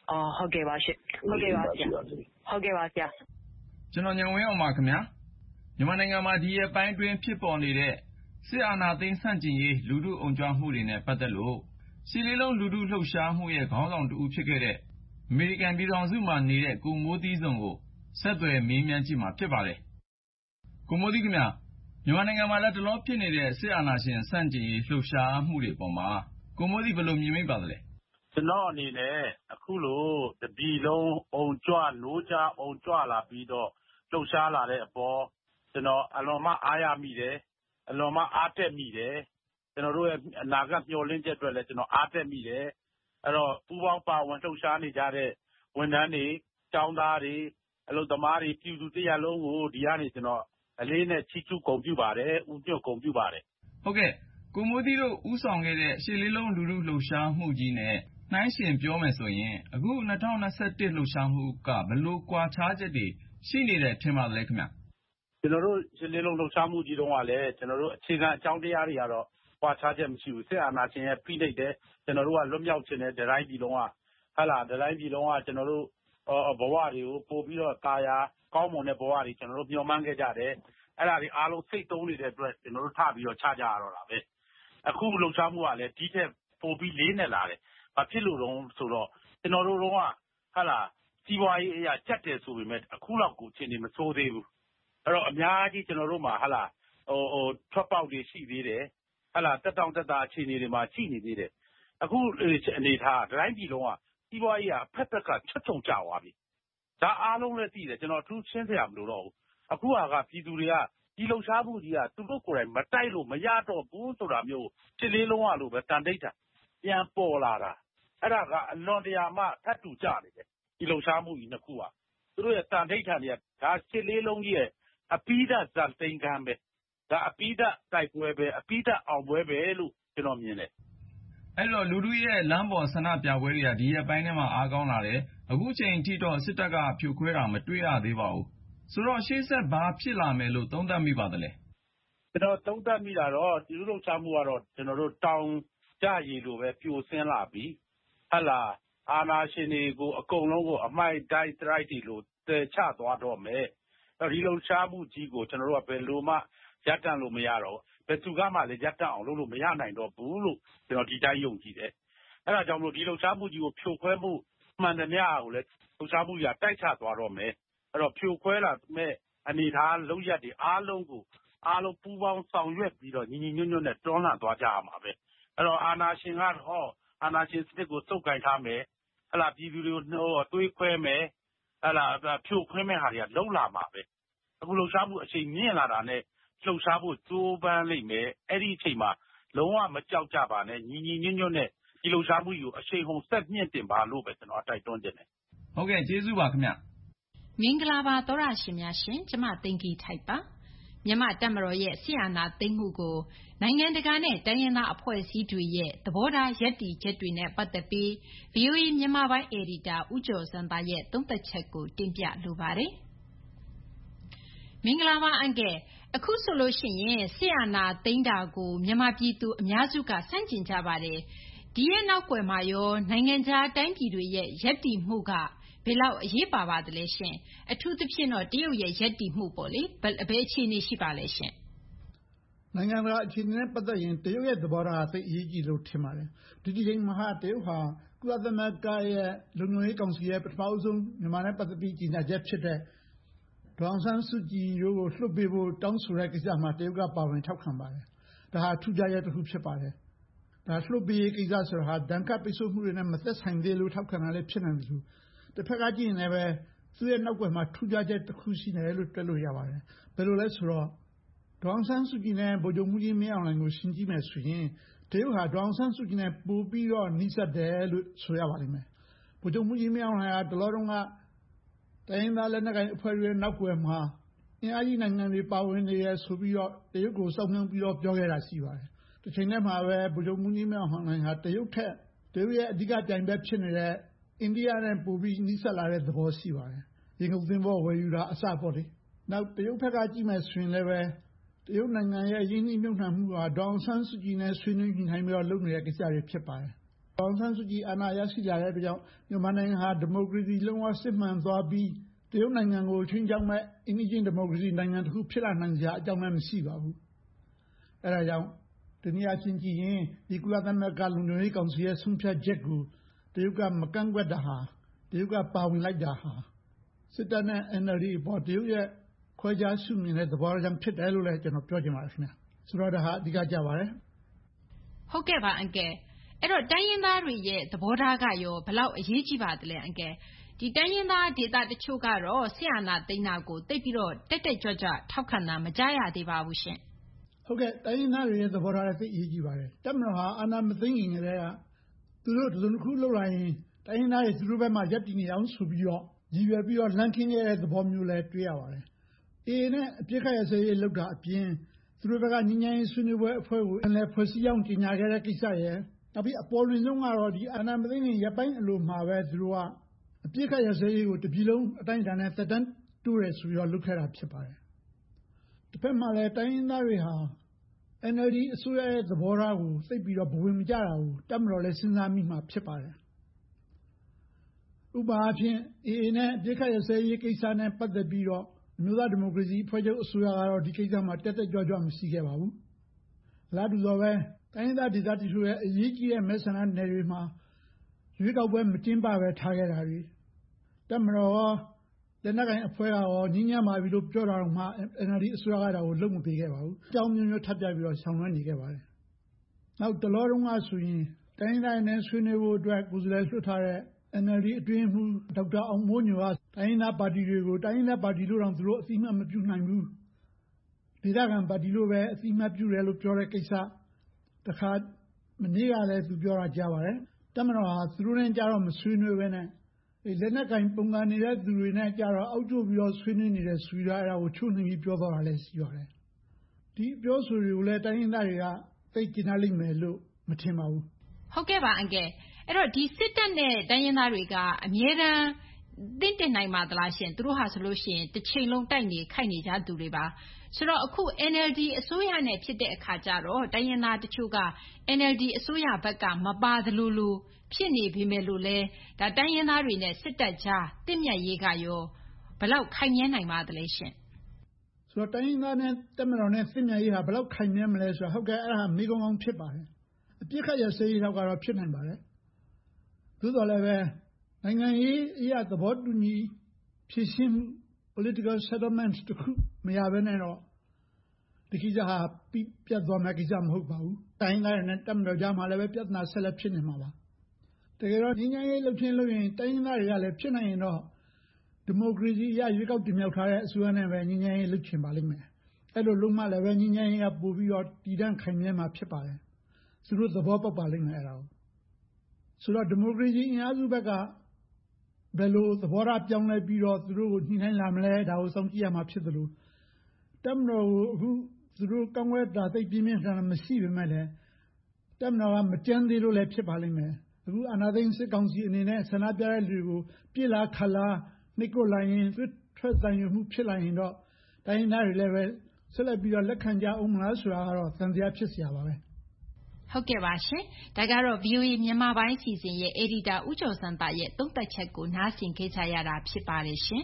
ဟုတ်ကဲ့ပါရှင့်ဟုတ်ကဲ့ပါဆရာဟုတ်ကဲ့ပါဆရာကျွန်တော်ညံဝင်းအောင်ပါခင်ဗျာမြန်မာနိုင်ငံမှာဒီရက်ပိုင်းတွင်ဖြစ်ပေါ်နေတဲ့စစ်အာဏာသိမ်းဆန့်ကျင်ရေးလူထုအုံကြွမှုတွေနဲ့ပတ်သက်လို့ရှစ်လေးလုံးလူထုလှုပ်ရှားမှုရဲ့ခေါင်းဆောင်တူဖြစ်ခဲ့တဲ့အမေရိကန်ပြည်ထောင်စုမှာနေတဲ့ကိုမိုးသီးစုံကိုဆက်သွယ်မေးမြန်းကြည့်မှာဖြစ်ပါတယ်ကိုမိုးသီးခင်ဗျာမြန်မာနိုင်ငံမှာလက်တလောဖြစ်နေတဲ့စစ်အာဏာရှင်ဆန့်ကျင်ရေးလှုပ်ရှားမှုတွေပေါ်မှာကိုမိုးသီးဘယ်လိုမြင်မိပါသလဲကျွန်တော်အနေနဲ့အခုလိုတပြည်လုံးအုံကြွနိုးကြအုံကြွလာပြီးတော့လှုပ်ရှားလာတဲ့အပေါ်ကျွန်တော်အလွန်မှအားရမိတယ်အလွန်မှအားတက်မိတယ်ကျွန်တော်တို့ရဲ့အနာဂတ်မျှော်လင့်ချက်အတွက်လည်းကျွန်တော်အားတက်မိတယ်အဲ့တော့ပူးပေါင်းပါဝင်လှုပ်ရှားနေကြတဲ့ဝန်ထမ်းတွေကျောင်းသားတွေအလုပ်သမားတွေပြည်သူတရက်လုံးကိုဒီကနေကျွန်တော်အလေးနဲ့ချီးကျူးဂုဏ်ပြုပါတယ်ဥညွတ်ဂုဏ်ပြုပါတယ်ဟုတ်ကဲ့ကိုမိုးသီးတို့ဥဆောင်ခဲ့တဲ့ရှစ်လေးလုံးလူထုလှုပ်ရှားမှုကြီးနဲ့နှိုင်းရှင်ပြောမယ်ဆိုရင်အခု2021လှုပ်ရှားမှုကဘယ်လိုကွာခြားချက်တွေရှိနေတယ်ထင်ပါသလဲခင်ဗျကျွန်တော်တို့ရှစ်လေးလုံးလှုပ်ရှားမှုကြီးတုန်းကလည်းကျွန်တော်တို့အခြေခံအကြောင်းတရားတွေကတော့ကွာခြားချက်မရှိဘူးစစ်အာဏာရှင်ရဲ့ဖိနှိပ်တဲ့ကျွန်တော်တို့ကလွတ်မြောက်ခြင်းနဲ့ဒတိုင်းပြည်လုံးကဟလာဒတိုင်းပြည်လုံးကကျွန်တော်တို့ဘဝတွေကိုပို့ပြီးတော့တာယာကောင်းမွန်တဲ့ဘဝတွေကျွန်တော်တို့မျှော်မှန်းခဲ့ကြတယ်အဲ့ဒါတွေအားလုံးစိတ်သုံးနေတဲ့အတွက်ကျွန်တော်တို့ထပြီးတော့ချကြရတော့တာပဲအခုလှုပ်ရှားမှုကလည်းဒီထက်ပိုပြီးလေးနဲ့လာတယ်ဘာဖြစ်လို့တော့ဆိုတော့ကျွန်တော်တို့ကဟလာစီးပွားရေးအရာကြက်တယ်ဆိုပေမဲ့အခုလောက်ကိုအခြေအနေမဆိုးသေးဘူးအဲ့တော့အများကြီးကျွန်တော်တို့မှာဟလာထွက်ပေါက်တွေရှိသေးတယ်ဟလာတက်တောင့်တက်တာအခြေအနေတွေမှာရှိနေသေးတယ်အခုအနေထားတိုင်းပြည်လုံးကစီးပွားရေးကဖက်ဖက်ကချက်ချုံကျသွားပြီဒါအားလုံးလည်းသိတယ်ကျွန်တော်အထူးရှင်းပြရမလို့တော့ဘူးအခုကပြည်သူတွေကဒီလှုပ်ရှားမှုကြီးကသူတို့ကိုယ်တိုင်မတိုက်လို့မရတော့ဘူးဆိုတာမျိုးရှစ်လေးလုံးကလို့ပဲတန်တိတ်တာပြန်ပေါ်လာတာအဲ့ဒါကအလွန်တရာမှထပ်တူကြနေတယ်ဒီလှုပ်ရှားမှုကြီးနှစ်ခုကသူတို့ရဲ့တန်တိတ်ထန်တွေကဒါရှစ်လေးလုံးကြီးရဲ့အပိဓာဇတ်သိန်းကမ်းပဲဒါအပိဓာတိုက်ပွဲပဲအပိဓာအောင်ပွဲပဲလို့ကျွန်တော်မြင်တယ်အဲ့တော့လူထုရဲ့လမ်းပေါ်ဆန္ဒပြပွဲတွေကဒီရက်ပိုင်းထဲမှာအားကောင်းလာတယ်အခုချိန်ထိတော့စစ်တပ်ကဖြိုခွဲတာမတွေ့ရသေးပါဘူးဆိုတော့ရှေ့ဆက်ဘာဖြစ်လာမယ်လို့သုံးသပ်မိပါသလဲကျွန်တော်သုံးသပ်မိတာတော့ဒီလိုလှုပ်ရှားမှုကတော့ကျွန်တော်တို့တောင်ကြရည်လိုပဲပြိုဆင်းလာပြီဟလာအာနာရှင်တွေကိုအကုန်လုံးကိုအမိုက်တိုက်တိုက်တွေလို့တည်ချသွားတော့မယ်ဒီလှုပ်ရှားမှုကြီးကိုကျွန်တော်တို့ကဘယ်လိုမှရပ်တန့်လို့မရတော့ဘယ်သူကမှလည်းရပ်တန့်အောင်လုပ်လို့မရနိုင်တော့ဘူးလို့ကျွန်တော်ဒီတိုင်းယုံကြည်တယ်အဲ့ဒါကြောင့်မလို့ဒီလှုပ်ရှားမှုကြီးကိုဖြိုခွဲမှုမှန်သမျှကိုလည်းလှုပ်ရှားမှုကြီးကတိုက်ချသွားတော့မယ်အဲ့တော့ဖြိုခွဲလာမဲ့အနေထားလုံးရက်တွေအားလုံးပူးပေါင်းဆောင်ရွက်ပြီးတော့ညီညီညွတ်ညွတ်နဲ့တွန်းလှန်သွားကြရမှာပဲအဲ့တော့အာနာရှင်ကတော့အာနာရှင်စနစ်ကိုစုပ်ကိုင်ထားမယ်ဟလာပြည်သူတွေကိုတွေးခွဲမယ်ဟလာဖြိုခွဲမဲ့ဟာတွေကလုံလာမှာပဲအခုလှုပ်ရှားမှုအချိန်မြင့်လာတာနဲ့လှုပ်ရှားဖို့ကြိုးပမ်းလိမ့်မယ်အဲ့ဒီအချိန်မှာလုံးဝမကြောက်ကြပါနဲ့ညီညီညွတ်ညွတ်နဲ့ဒီလှုပ်ရှားမှုကိုအချိန်ကုန်ဆက်မြင့်တင်ပါလို့ပဲကျွန်တော်တိုက်တွန်းချင်တယ်ဟုတ်ကဲ့ကျေးဇူးပါခင်ဗျမင်္ဂလာပါသောရရှင်များရှင်ကျမသိင်္ဂီထိုက်ပါမြန်မာတပ်မတော်ရဲ့ဆီယနာသိမ်းမှုကိုနိုင်ငံတကာနဲ့တိုင်းရင်းသားအဖွဲ့အစည်းတွေရဲ့သဘောထားယက်တီချက်တွေနဲ့ပတ်သက်ပြီး VOA မြန်မာပိုင်းအယ်ဒီတာဦးကျော်စံသားရဲ့သုံးသပ်ချက်ကိုတင်ပြလိုပါတယ်မင်္ဂလာပါအန်ကဲအခုဆိုလို့ရှိရင်ဆီယနာသိမ်းတာကိုမြန်မာပြည်သူအများစုကစန့်ကျင်ကြပါတယ်ဒီရဲ့နောက်ွယ်မှာရောနိုင်ငံခြားတိုင်းပြည်တွေရဲ့ယက်တီမှုကဘယ်လောက်အရေးပါပါသလဲရှင်အထူးသဖြင့်တော့တရုတ်ရဲ့ယက်တီမှုပေါ့လေဘယ်အခြေအနေရှိပါလဲရှင်နိုင်ငံတကာအခြေအနေနဲ့ပတ်သက်ရင်တရုတ်ရဲ့သဘောထားသိအရေးကြီးလို့ထင်ပါတယ်ဒီချိန်မှာတရုတ်ဟာကုလသမဂ္ဂရဲ့လုံခြုံရေးကောင်စီရဲ့ပထမဆုံးမြန်မာနဲ့ပတ်သက်ပြီးကြီးညာချက်ဖြစ်တဲ့ဒေါအောင်ဆန်းစုကြည်ကိုလွှတ်ပေးဖို့တောင်းဆိုတဲ့ကိစ္စမှာတရုတ်ကပါဝင်ထောက်ခံပါတယ်ဒါဟာထူးခြားရတစ်ခုဖြစ်ပါတယ်ဒါလွှတ်ပေးကိစ္စဆိုတာဟာဒဏ်ခတ်ပိတ်ဆို့မှုတွေနဲ့မသက်ဆိုင်သေးလို့ထောက်ခံတာလည်းဖြစ်နိုင်တယ်တစ်ဖက်ကကြည့်ရင်လည်းသူ့ရဲ့နောက်ွယ်မှာထူးခြားချက်တစ်ခုရှိနေတယ်လို့တွက်လို့ရပါတယ်ဘယ်လိုလဲဆိုတော့ဒေါအောင်ဆန်းစုကြည်နဲ့ဗိုလ်ချုပ်မှူးကြီးမင်းအောင်လှိုင်ကိုရှင်းကြည့်မယ်ဆိုရင်တရုတ်ဟာဒေါအောင်ဆန်းစုကြည်နဲ့ပိုပြီးတော့နှိစက်တယ်လို့ဆိုရပါလိမ့်မယ်ဗိုလ်ချုပ်မှူးကြီးမင်းအောင်လှိုင်ကတလောတုန်းကတိုင်းရင်းသားလက်နက်ကိုင်အဖွဲ့တွေနောက်ွယ်မှာအင်အားကြီးနိုင်ငံတွေပါဝင်နေရဆိုပြီးတော့တရုတ်ကိုစောင့်နှံပြီးတော့ပြောခဲ့တာရှိပါတယ်တစ်ချိန်တည်းမှာပဲဗိုလ်ချုပ်မှူးကြီးမင်းအောင်လှိုင်ဟာတရုတ်ရဲ့အဓိကပြိုင်ဘက်ဖြစ်နေတဲ့အိန္ဒိယနဲ့ပိုပြီးနှိစက်လာတဲ့သဘောရှိပါတယ်။ရေငုပ်သင်္ဘောဝယ်ယူတာအစပေါ့လေ။နောက်တရုတ်ဘက်ကကြည့်မယ်ဆိုရင်လည်းတရုတ်နိုင်ငံရဲ့ရင်းနှီးမြှုပ်နှံမှုဟာဒေါအောင်ဆန်းစုကြည်နဲ့ဆွေးနွေးညှိနှိုင်းပြီးတော့လုပ်နေတဲ့ကိစ္စတွေဖြစ်ပါတယ်အောင်ဆန်းစုကြည်အာဏာရရှိလာတဲ့အတွက်ကြောင့်မြန်မာနိုင်ငံဟာဒီမိုကရေစီလုံးဝစစ်မှန်သွားပြီးတရုတ်နိုင်ငံကိုချင်းချောက်မဲ့အိမ်နီးချင်းဒီမိုကရေစီနိုင်ငံတစ်ခုဖြစ်လာနိုင်စရာအကြောင်းလည်းမရှိပါဘူး။အဲဒါကြောင့်ဒီနေ့အချင်းကြည့်ရင်ဒီကုလသမဂ္ဂလုံခြုံရေးကောင်စီရဲ့ဆုံးဖြတ်ချက်ကိုတရုတ်ကမကန့်ကွက်တာဟာတရုတ်ကပါဝင်လိုက်တာဟာစစ်တပ်နဲ့ NLD ပေါ်တရုတ်ရဲ့ခွဲခြားရှုမြင်တဲ့သဘောကြောင့်ဖြစ်တယ်လို့လည်းကျွန်တော်ပြောချင်ပါတယ်ခင်ဗျာ။ဆိုတော့ဒါဟာအဓိကကြပါတယ်။ဟုတ်ကဲ့ပါအန်ကယ်။အဲ့တော့တိုင်းရင်းသားတွေရဲ့သဘောထားကရောဘယ်လောက်အရေးကြီးပါသလဲအန်ကယ်။ဒီတိုင်းရင်းသားဒေသတချို့ကတော့ဆရာနာသိန်းနာကိုတိတ်ပြီးတော့တက်တက်ကြွကြွထောက်ခံတာမကြားရသေးပါဘူးရှင်။ဟုတ်ကဲ့တိုင်းရင်းသားတွေရဲ့သဘောထားလည်းသိအရေးကြီးပါတယ်။တပ်မတော်ဟာအာဏာမသိမ်းခင်ကတည်းကသူတို့တစ်စုံတစ်ခုလုပ်လာရင်တိုင်းရင်းသားတွေသူတို့ဘက်မှာရပ်တည်နေအောင်ဆိုပြီးတော့ရည်ရွယ်ပြီးတော့လမ်းခင်းခဲ့တဲ့သဘောမျိုးလည်းတွေ့ရပါတယ်။ AA နဲ့အပြစ်ခတ်ရစေးလောက်တာအပြင်သူတို့ဘက်ကညဉ့်ညမ်းရေးဆွေးနွေးပွဲအဖွဲ့ကိုလည်းဖွဲ့စည်းအောင်ကြီးညာခဲ့တဲ့ကိစ္စရဲ့နောက်ပြီးအပေါ်လွင်ဆုံးကတော့ဒီအာဏာမသိမ်းခင်ရပ်ပိုင်းအလိုမှာပဲသူတို့ကအပြစ်ခတ်ရစေးကိုတပြည်လုံးအတိုင်းအတာနဲ့သက်တမ်းတိုးရဆိုပြီးတော့လုပ်ခဲ့တာဖြစ်ပါတယ်။တစ်ဖက်မှာလည်းတိုင်းရင်းသားတွေဟာ NLD အစိုးရရဲ့သဘောထားကိုသိပြီးတော့ဘဝင်မကြတာကိုတပ်မတော်လည်းစဉ်းစားမိမှာဖြစ်ပါတယ်။ဥပမာအားဖြင့် AA နဲ့အပြစ်ခတ်ရစေးကိစ္စနဲ့ပတ်သက်ပြီးတော့အမျိုးသားဒီမိုကရေစီအဖွဲ့ချုပ်အစိုးရကတော့ဒီကိစ္စမှာတက်တက်ကြွကြွမရှိခဲ့ပါဘူး။လာတူတော့ပဲတိုင်းဒေသဒေသတချို့ရဲ့အရေးကြီးတဲ့မဲဆန္ဒနယ်တွေမှာရွေးကောက်ပွဲမကျင်းပပဲထားခဲ့တာတွေတပ်မတော်ရောလက်နက်ကိုင်အဖွဲ့ကရောညဉ့်ညမ်းပါပြီလို့ပြောတာတော့မှ NLD အစိုးရကဒါကိုလုပ်မပေးခဲ့ပါဘူး။အကြောင်းမျိုးမျိုးထပ်ပြပြီးတော့ဆောင်ရွက်နေခဲ့ပါတယ်။နောက်တလောတုန်းကဆိုရင်တိုင်းဒေသနဲ့ဆွေးနွေးဖို့အတွက်ကိုယ်စားလှယ်လွှတ်ထားတဲ့ NLD အတွင်းမှူးဒေါက်တာအောင်မိုးညိုကတိုင်းရင်းသားပါတီတွေကိုတိုင်းရင်းသားပါတီလို့တောင်သူတို့အသိအမှတ်မပြုနိုင်ဘူး။ဒေသခံပါတီလို့ပဲအသိအမှတ်ပြုတယ်လို့ပြောတဲ့ကိစ္စတခါမနေ့ကလည်းသူပြောတာကြားပါတယ်။တပ်မတော်ဟာသူတို့နဲ့ကြတော့မဆွေးနွေးဘဲနဲ့လက်နက်ကင်ပုံကန်နေတဲ့သူတွေနဲ့ကြတော့အောက်ကျပြီးတော့ဆွေးနွေးနေတယ်ဆိုပြီးတော့အဲဒါကိုချိုးနှိမ်ပြီးပြောသွားတာလည်းရှိပါတယ်။ဒီပြောဆိုတွေကိုလည်းတိုင်းရင်းသားတွေကသိကျင်နာလိမ့်မယ်လို့မထင်ပါဘူး။ဟုတ်ကဲ့ပါအန်ကယ်။အဲ့တော့ဒီစစ်တပ်နဲ့တိုင်းရင်းသားတွေကအမြဲတမ်းတင့်တယ်နိုင်ပါသလားရှင်။သူတို့ဟာဆိုလို့ရှိရင်တစ်ချိန်လုံးတိုက်နေခိုက်နေကြသူတွေပါ။ဆိုတော့အခု NLD အစိုးရနဲ့ဖြစ်တဲ့အခါကျတော့တိုင်းရင်းသားတချို့က NLD အစိုးရဘက်ကမပါသလိုဖြစ်နေပြီမဲ့လို့လဲဒါတိုင်းရင်းသားတွေနဲ့စစ်တပ်ကြားတင့်မြတ်ရေးကရောဘယ်လောက်ခိုင်မြဲနိုင်ပါသလဲရှင်။ဆိုတော့တိုင်းရင်းသားနဲ့တပ်မတော်နဲ့စစ်မြတ်ရေးဟာဘယ်လောက်ခိုင်မြဲမလဲဆိုတော့ဟုတ်ကဲ့အဲ့ဒါမေးခွန်းကောင်းဖြစ်ပါတယ်။အပြစ်ခတ်ရစေးတော့ကတော့ဖြစ်နိုင်ပါတယ်။သို့တော်လည်းပဲနိုင်ငံရေးအရာသဘောတူညီဖြည့်ရှင်းမှု political settlement တခုမရဘဲနဲ့တော့ဒီကိစ္စဟာပြတ်သွားမယ့်ကိစ္စမဟုတ်ပါဘူး။တိုင်းသားတွေနဲ့တပ်မတော်ကြားမှာလည်းပဲပြဿနာဆက်လက်ဖြစ်နေမှာပါ။တကယ်တော့ငြိမ်းချမ်းရေးလှုပ်ချင်းလို့ရင်တိုင်းရင်းသားတွေကလည်းဖြစ်နိုင်ရင်တော့ဒီမိုကရေစီအရရွေးကောက်တင်မြှောက်ထားတဲ့အစိုးရနဲ့ပဲငြိမ်းချမ်းရေးလှုပ်ချင်ပါလိမ့်မယ်။အဲ့လိုလုံးမှလည်းပဲငြိမ်းချမ်းရေးကပို့ပြီးတော့တည်တံ့ခိုင်မြဲမှာဖြစ်ပါတယ်။သူတို့သဘောပေါက်ပါလိမ့်မယ်အဲ့ဒါကို။ဆိုတော့ဒီမိုကရေစီအင်အားစုဘက်ကဘယ်လိုသဘောထားပြောင်းလဲပြီးတော့သူတို့ကိုညှိနှိုင်းလာမလဲဒါကိုစောင့်ကြည့်ရမှာဖြစ်သလိုတပ်မတော်ကိုအခုသူတို့ကောင်းဝဲတာသိပြင်းပြင်းထန်ထန်မရှိပေမဲ့လည်းတပ်မတော်ကမကြမ်းသေးလို့လည်းဖြစ်ပါလိမ့်မယ်အခုအာဏာသိမ်းစစ်ကောင်စီအနေနဲ့ဆန္ဒပြတဲ့လူတွေကိုပြစ်လာခတ်လာနှိပ်ကွပ်လိုက်ရင်ထွက်တန်ရမှုဖြစ်လာရင်တော့တိုင်းရင်းသားတွေလည်းပဲဆက်လက်ပြီးတော့လက်ခံကြအောင်မလားဆိုတာကတော့သံသယဖြစ်စရာပါပဲဟုတ်ကဲ့ပါရှင်ဒါကတော့ VOA မြန်မာပိုင်းအစီအစဉ်ရဲ့ editor ဦးကျော်စံသားရဲ့သုံးသပ်ချက်ကိုနားဆင်ခဲ့ကြရတာဖြစ်ပါတယ်ရှင်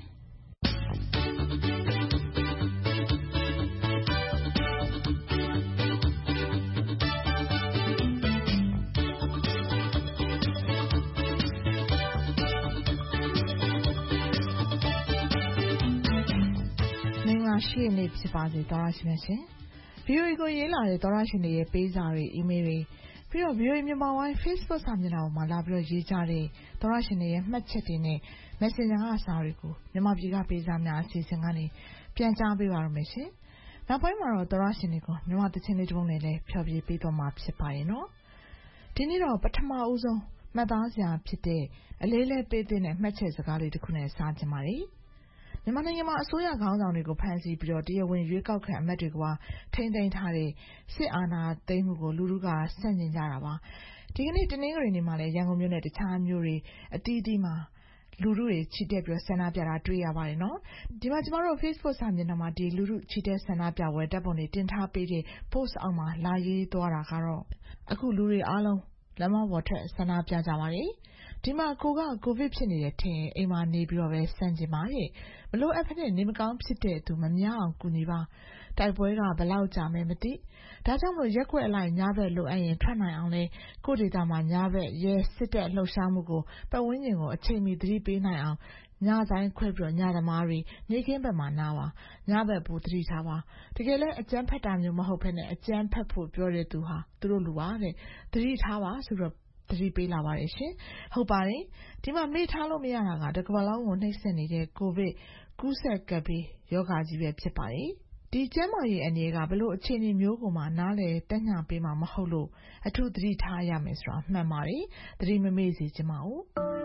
ရှိရနေဖြစ်ပါစေသောရရှိမြရှင် VOA ကိုရေးလာတဲ့သောရရှင်တွေရဲ့ပေးစာတွေ email တွေပြီးတော့ VOA မြန်မာပိုင်း Facebook စာမျက်နှာပေါ်မှာလာပြီးတော့ရေးကြတဲ့သောရရှင်တွေရဲ့မှတ်ချက်တွေနဲ့ Messenger ကစာတွေကိုမြန်မာပြည်ကပေးစာများအစီအစဉ်ကနေပြန်ကြားပေးပါရမယ်ရှင်နောက်ပိုင်းမှာတော့သောရရှင်တွေကိုမြန်မာသချင်းလေးတစ်ပုဒ်နဲ့လည်းဖျော်ဖြေပေးသွားမှာဖြစ်ပါရဲ့နော်ဒီနေ့တော့ပထမဦးဆုံးမှတ်သားစရာဖြစ်တဲ့အလေးလေးပေးတဲ့မှတ်ချက်စကားလေးတစ်ခုနဲ့စားကြပါမယ်မြန်မာနိုင်ငံမှာအစိုးရခေါင်းဆောင်တွေကိုဖမ်းဆီးပြီးတော့တရားဝင်ရွေးကောက်ခံအမတ်တွေကထိန်းသိမ်းထားတဲ့စစ်အာဏာသိမ်းမှုကိုလူထုကဆန့်ကျင်ကြတာပါဒီကနေ့တနင်္ဂနွေနေ့မှာလည်းရန်ကုန်မြို့နဲ့တခြားမြို့တွေအသီးသီးမှာလူထုတွေချီတက်ပြီးဆန္ဒပြတာတွေ့ရပါတယ်နော်ဒီမှာကျမတို့ Facebook စာမျက်နှာမှာဒီလူထုချီတက်ဆန္ဒပြပွဲတပ်ပုံတွေတင်ထားပေးတဲ့ post အောက်မှာလာရေးသွားတာကတော့အခုလူတွေအားလုံးလမ်းမပေါ်ထွက်ဆန္ဒပြကြပါတယ်။ဒီမှာကိုဗစ်ဖြစ်နေတယ်ထင်ရင်အိမ်မှာနေပြီးတော့ပဲဆန့်ကျင်ပါတဲ့။မလို့အပ်ဖက်နဲ့နေမကောင်းဖြစ်တဲ့သူမများအောင်ကူညီပါ။တိုက်ပွဲကဘယ်လောက်ကြာမယ်မသိ။ဒါကြောင့်မို့ရက်ွက်အလိုက်ညဘက်လိုအပ်ရင်ထွက်နိုင်အောင်လဲကိုဒေတာမှာညဘက်ရဲစစ်တပ်လှုပ်ရှားမှုကိုပတ်ဝန်းကျင်ကိုအချိန်မီသတိပေးနိုင်အောင်ညတိုင်းခွဲပြီးတော့ညသမားတွေနေခင်းဘက်မှာနားပါညဘက်ပူသတိထားပါတကယ်လဲအကျန်းဖက်တာမျိုးမဟုတ်ဖက်နဲ့အကျန်းဖက်ဖို့ပြောတဲ့သူဟာသူတို့လူပါတဲ့သတိထားပါဆိုတော့သတိပေးလာပါတယ်ရှင်ဟုတ်ပါတယ်ဒီမှာမေ့ထားလို့မရတာကတစ်ကမ္ဘာလုံးကိုနှိပ်စက်နေတဲ့ကိုဗစ်ကူးစက်ကပ်ပြီးယောဂါကြီးပဲဖြစ်ပါတယ်ဒီကျန်းမာရေးအနေကဘလို့အခြေအနေမျိုးကိုမှနားလေတက်ညှပေးမှာမဟုတ်လို့အထူးသတိထားရမယ်ဆိုတာမှန်ပါတယ်သတိမမေ့စေချင်ပါဘူး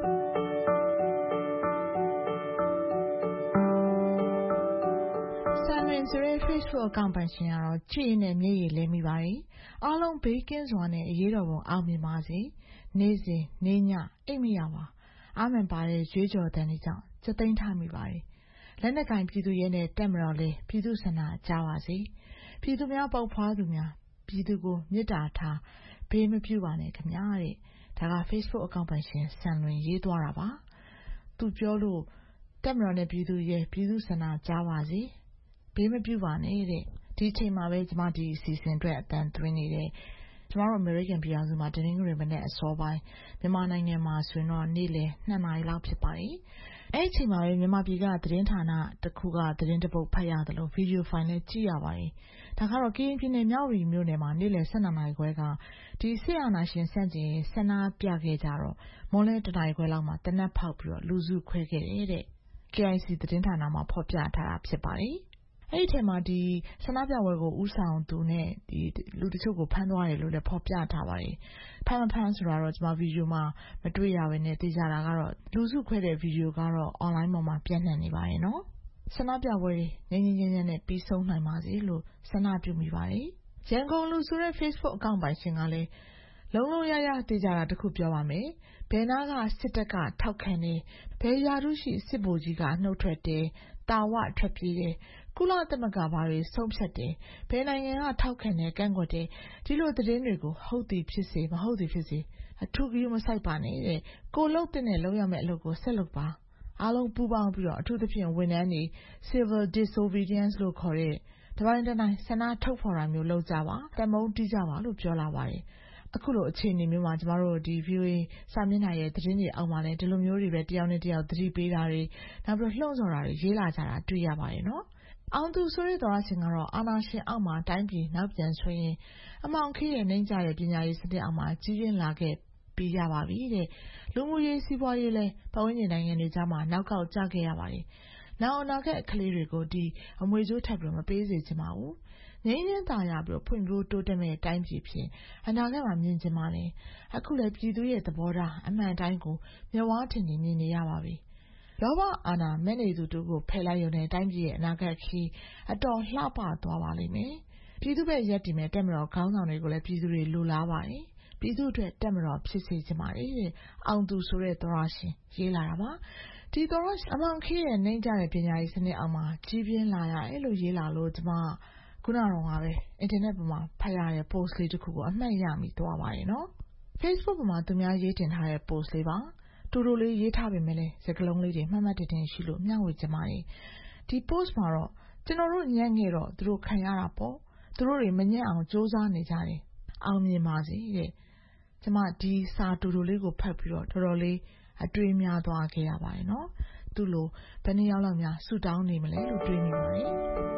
ဆန်ရင်ဆိုတဲ့ Facebook account ပိုင်ရှင်ကတော့ကြည့်နေမျက်ရည်လဲမိပါတယ်အားလုံးဘေးကင်းစွာနဲ့အရေးတော်ပုံအောင်မြင်ပါစေနေ့စဉ်နေ့ညအိတ်မရပါအာမင်ပါတဲ့ရွေးကြော်တန်တွေကြောင့်စက်သိမ်းထားမိပါတယ်လက်နက်ကင်ပြည်သူရဲနဲ့တက်မတော်လဲပြည်သူဆန္ဒကြားပါစေပြည်သူများပေါက်ဖွားသူများပြည်သူကိုမေတ္တာထားဘေးမပြုပါနဲ့ခင်ဗျာတဲ့ဒါက Facebook account ပိုင်ရှင်ဆန်လွင်ရေးသွားတာပါသူပြောလို့တက်မတော်နဲ့ပြည်သူရဲပြည်သူဆန္ဒကြားပါစေဘေးမပြုပါနဲ့တဲ့ဒီချိန်မှာပဲကျွန်မဒီအစီအစဉ်အတွက်အတန်သွင်းနေတယ်ကျွန်တော်တို့ American ပြည်အောင်စုမှာတနင်္ဂနွေမနေ့အစောပိုင်းမြန်မာနိုင်ငံမှာဆိုရင်တော့နေ့လယ်2 နာရီလောက်ဖြစ်ပါတယ်အဲ့ဒီချိန်မှာပဲမြန်မာပြည်ကသတင်းဌာနတစ်ခုကသတင်းတစ်ပုဒ်ဖတ်ရတယ်လို့ဗီဒီယိုဖိုင်နဲ့ကြည့်ရပါတယ်ဒါကတော့ကရင်ပြည်နယ်မြောက်ရီမြို့နယ်မှာနေ့လယ်12 နာရီခွဲကဒီစစ်အာဏာရှင်ဆန့်ကျင်ဆန္ဒပြခဲ့ကြတော့မွန်းလယ်1 နာရီခွဲလောက်မှာတနက်ဖောက်ပြီးတော့လူစုခွဲခဲ့တယ်တဲ့ KIC သတင်းဌာနမှာဖော်ပြထားတာဖြစ်ပါတယ်အဲ့ဒီထဲမှာဒီဆန္ဒပြပွဲကိုဦးဆောင်သူနဲ့ဒီလူတချို့ကိုဖမ်းသွားတယ်လို့လည်းဖော်ပြထားပါတယ်ဖမ်းဆိုတာတော့ကျွန်မဗီဒီယိုမှာမတွေ့ရဘဲနဲ့သိကြတာကတော့လူစုခွဲတဲ့ဗီဒီယိုကတော့ online ပေါ်မှာပြန့်နှံ့နေပါတယ်နော်ဆန္ဒပြပွဲငြိမ်းငြိမ်းချမ်းချမ်းနဲ့ပြီးဆုံးနိုင်ပါစေလို့ဆန္ဒပြုမိပါတယ်ရန်ကုန်လူဆိုတဲ့ Facebook account ပိုင်ရှင်ကလည်းလုံးရရသိကြတာတခုပြောပါမယ်ဘယ်နာကစစ်တပ်ကထောက်ခံတယ်ဘယ်ရာထူးရှိစစ်ဗိုလ်ကြီးကနှုတ်ထွက်တယ်တာဝထွက်ပြေးတယ်ကုလသမဂ္ဂဘာတွေဆုံးဖြတ်တယ်ဘယ်နိုင်ငံကထောက်ခံတယ်ကန့်ကွက်တယ်ဒီလိုသတင်းတွေကိုဟုတ်သည်ဖြစ်စေမဟုတ်သည်ဖြစ်စေအထူးကြီးမဆိုင်ပါနဲ့တဲ့ကိုလုပ်တဲ့လုပ်ရမယ့်အလုပ်ကိုဆက်လုပ်ပါအားလုံးပူးပေါင်းပြီးတော့အထူးသဖြင့်ဝန်ထမ်းတွေ civil disobedience လို့ခေါ်တဲ့တပိုင်းတိုင်းဆန္ဒထုတ်ဖော်တာမျိုးလုပ်ကြပါတမုန်းတီးကြပါလို့ပြောလာပါတယ်အခုလိုအခြေအနေမျိုးမှာကျမတို့ဒီ VOA စာမျက်နှာရဲ့သတင်းတွေအောက်မှာလည်းဒီလိုမျိုးတွေပဲတယောက်နဲ့တယောက်သတိပေးတာတွေနောက်ပြီးလှုံ့ဆော်တာတွေရေးလာကြတာတွေ့ရပါတယ်နော်အောင်သူဆိုတဲ့သောရရှင်ကတော့အာနာရှင်အောက်မှာတိုင်းပြည်နောက်ပြန်ဆွေးရင်အမောင်ခေးရဲ့နှိမ့်ကြတဲ့ပညာရေးစနစ်အောက်မှာကြီးပြင်းလာခဲ့ပြီးရပါပြီတဲ့လူမှုရေးစီးပွားရေးလဲပတ်ဝန်းကျင်နိုင်ငံတွေကြားမှာနောက်ကောက်ကျခဲ့ရပါတယ်နောက်အနာဂတ်ကလေးတွေကိုဒီအမွေကျိုးထပ်ပြီးမပေးစေချင်ပါဘူးငြိမ်းချမ်းသာရပြီးဖွံ့ဖြိုးတိုးတက်မဲ့တိုင်းပြည်ဖြစ်အနာဂတ်မှာမြင်ချင်ပါတယ်အခုလည်းပြည်သူရဲ့သဘောထားအမှန်တိုင်းကိုမျက်ဝါးထင်ထင်မြင်နေရပါပြီလောဘအာဏာမဲ့နေသူတို့ကိုဖယ်လိုက်ရုံနဲ့တိုင်းပြည်ရဲ့အနာဂတ်ခီးအတော်လှပသွားပါလိမ့်မယ်ပြည်သူ့ဘက်ရက်တည်မဲ့တက်မတော်ခေါင်းဆောင်တွေကိုလည်းပြည်သူတွေလိုလားပါတယ်ပြည်သူ့အတွက်တက်မတော်ဖြစ်စေချင်ပါတယ်တဲ့အောင်သူဆိုတဲ့သောရရှင်ရေးလာတာပါဒီသောရရှင်အမောင်ခေးရဲ့နှိမ့်ကြတဲ့ပညာရေးစနစ်အောက်မှာကြီးပြင်းလာရအဲ့လိုရေးလာလို့ကျမခုနကတော့ပဲအင်တာနက်ပေါ်မှာဖတ်ရတဲ့ post လေးတစ်ခုကိုအမှတ်ရမိသွားပါတယ်နော် Facebook ပေါ်မှာသူများရေးတင်ထားတဲ့ post လေးပါတူတူလေးရေးထားပေမဲ့လည်းစကားလုံးလေးတွေမှတ်မှတ်တင်တင်ရှိလို့မျှဝေကြပါတယ်ဒီ post မှာတော့ကျွန်တော်တို့ညံ့ခဲ့တော့သူတို့ခံရတာပေါ့သူတို့တွေမညံ့အောင်စူးစမ်းနေကြတယ်အောင်မြင်ပါစေတဲ့ကျွန်မဒီစာတူတူလေးကိုဖတ်ပြီးတော့တော်တော်လေးအတွေးများသွားခဲ့ရပါတယ်နော်သူ့လိုဘယ်နှစ်ယောက်လောက်များဆူတောင်းနေမလဲလို့တွေးမိပါတယ်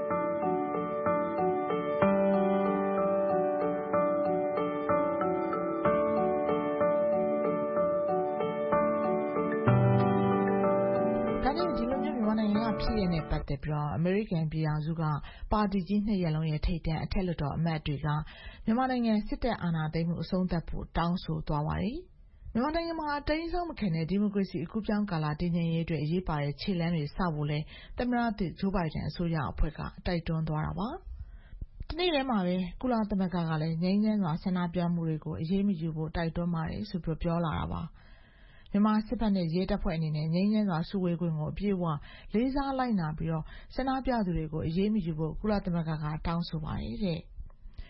ဖြစ်ရတဲ့ပတ်သက်ပြီးတော့ American ပြည်အောင်စုကပါတီကြီး2 ရပ်လုံးရဲ့ထိပ်တန်းအထက်လွှတ်တော်အမတ်တွေကမြန်မာနိုင်ငံစစ်တပ်အာဏာသိမ်းမှုအဆုံးသတ်ဖို့တောင်းဆိုသွားပါတယ်။မြန်မာနိုင်ငံမှာအတိုင်းဆုံးမခံတဲ့ဒီမိုကရေစီအကူးပြောင်းကာလတည်ငြိမ်ရေးအတွက်အရေးပါတဲ့ခြေလှမ်းတွေစဖို့လဲသမ္မတသစ်ဂျိုးဘိုင်ဒန်အစိုးရအဖွဲ့ကတိုက်တွန်းသွားတာပါ။ဒီနေ့ထဲမှာပဲကုလသမဂ္ဂကလည်းငြိမ်းချမ်းစွာဆန္ဒပြမှုတွေကိုအရေးမယူဖို့တိုက်တွန်းပါတယ်ဆိုပြီးပြောလာတာပါ။မြန်မာစစ်ဘက်နဲ့ရဲတပ်ဖွဲ့အနေနဲ့ငြိမ်းချမ်းစွာစုဝေးခွင့်ကိုအပြည့်အဝလေးစားလိုက်နာပြီးတော့ဆန္ဒပြသူတွေကိုအရေးမယူဖို့ကုလသမဂ္ဂကတောင်းဆိုပါတယ်တဲ့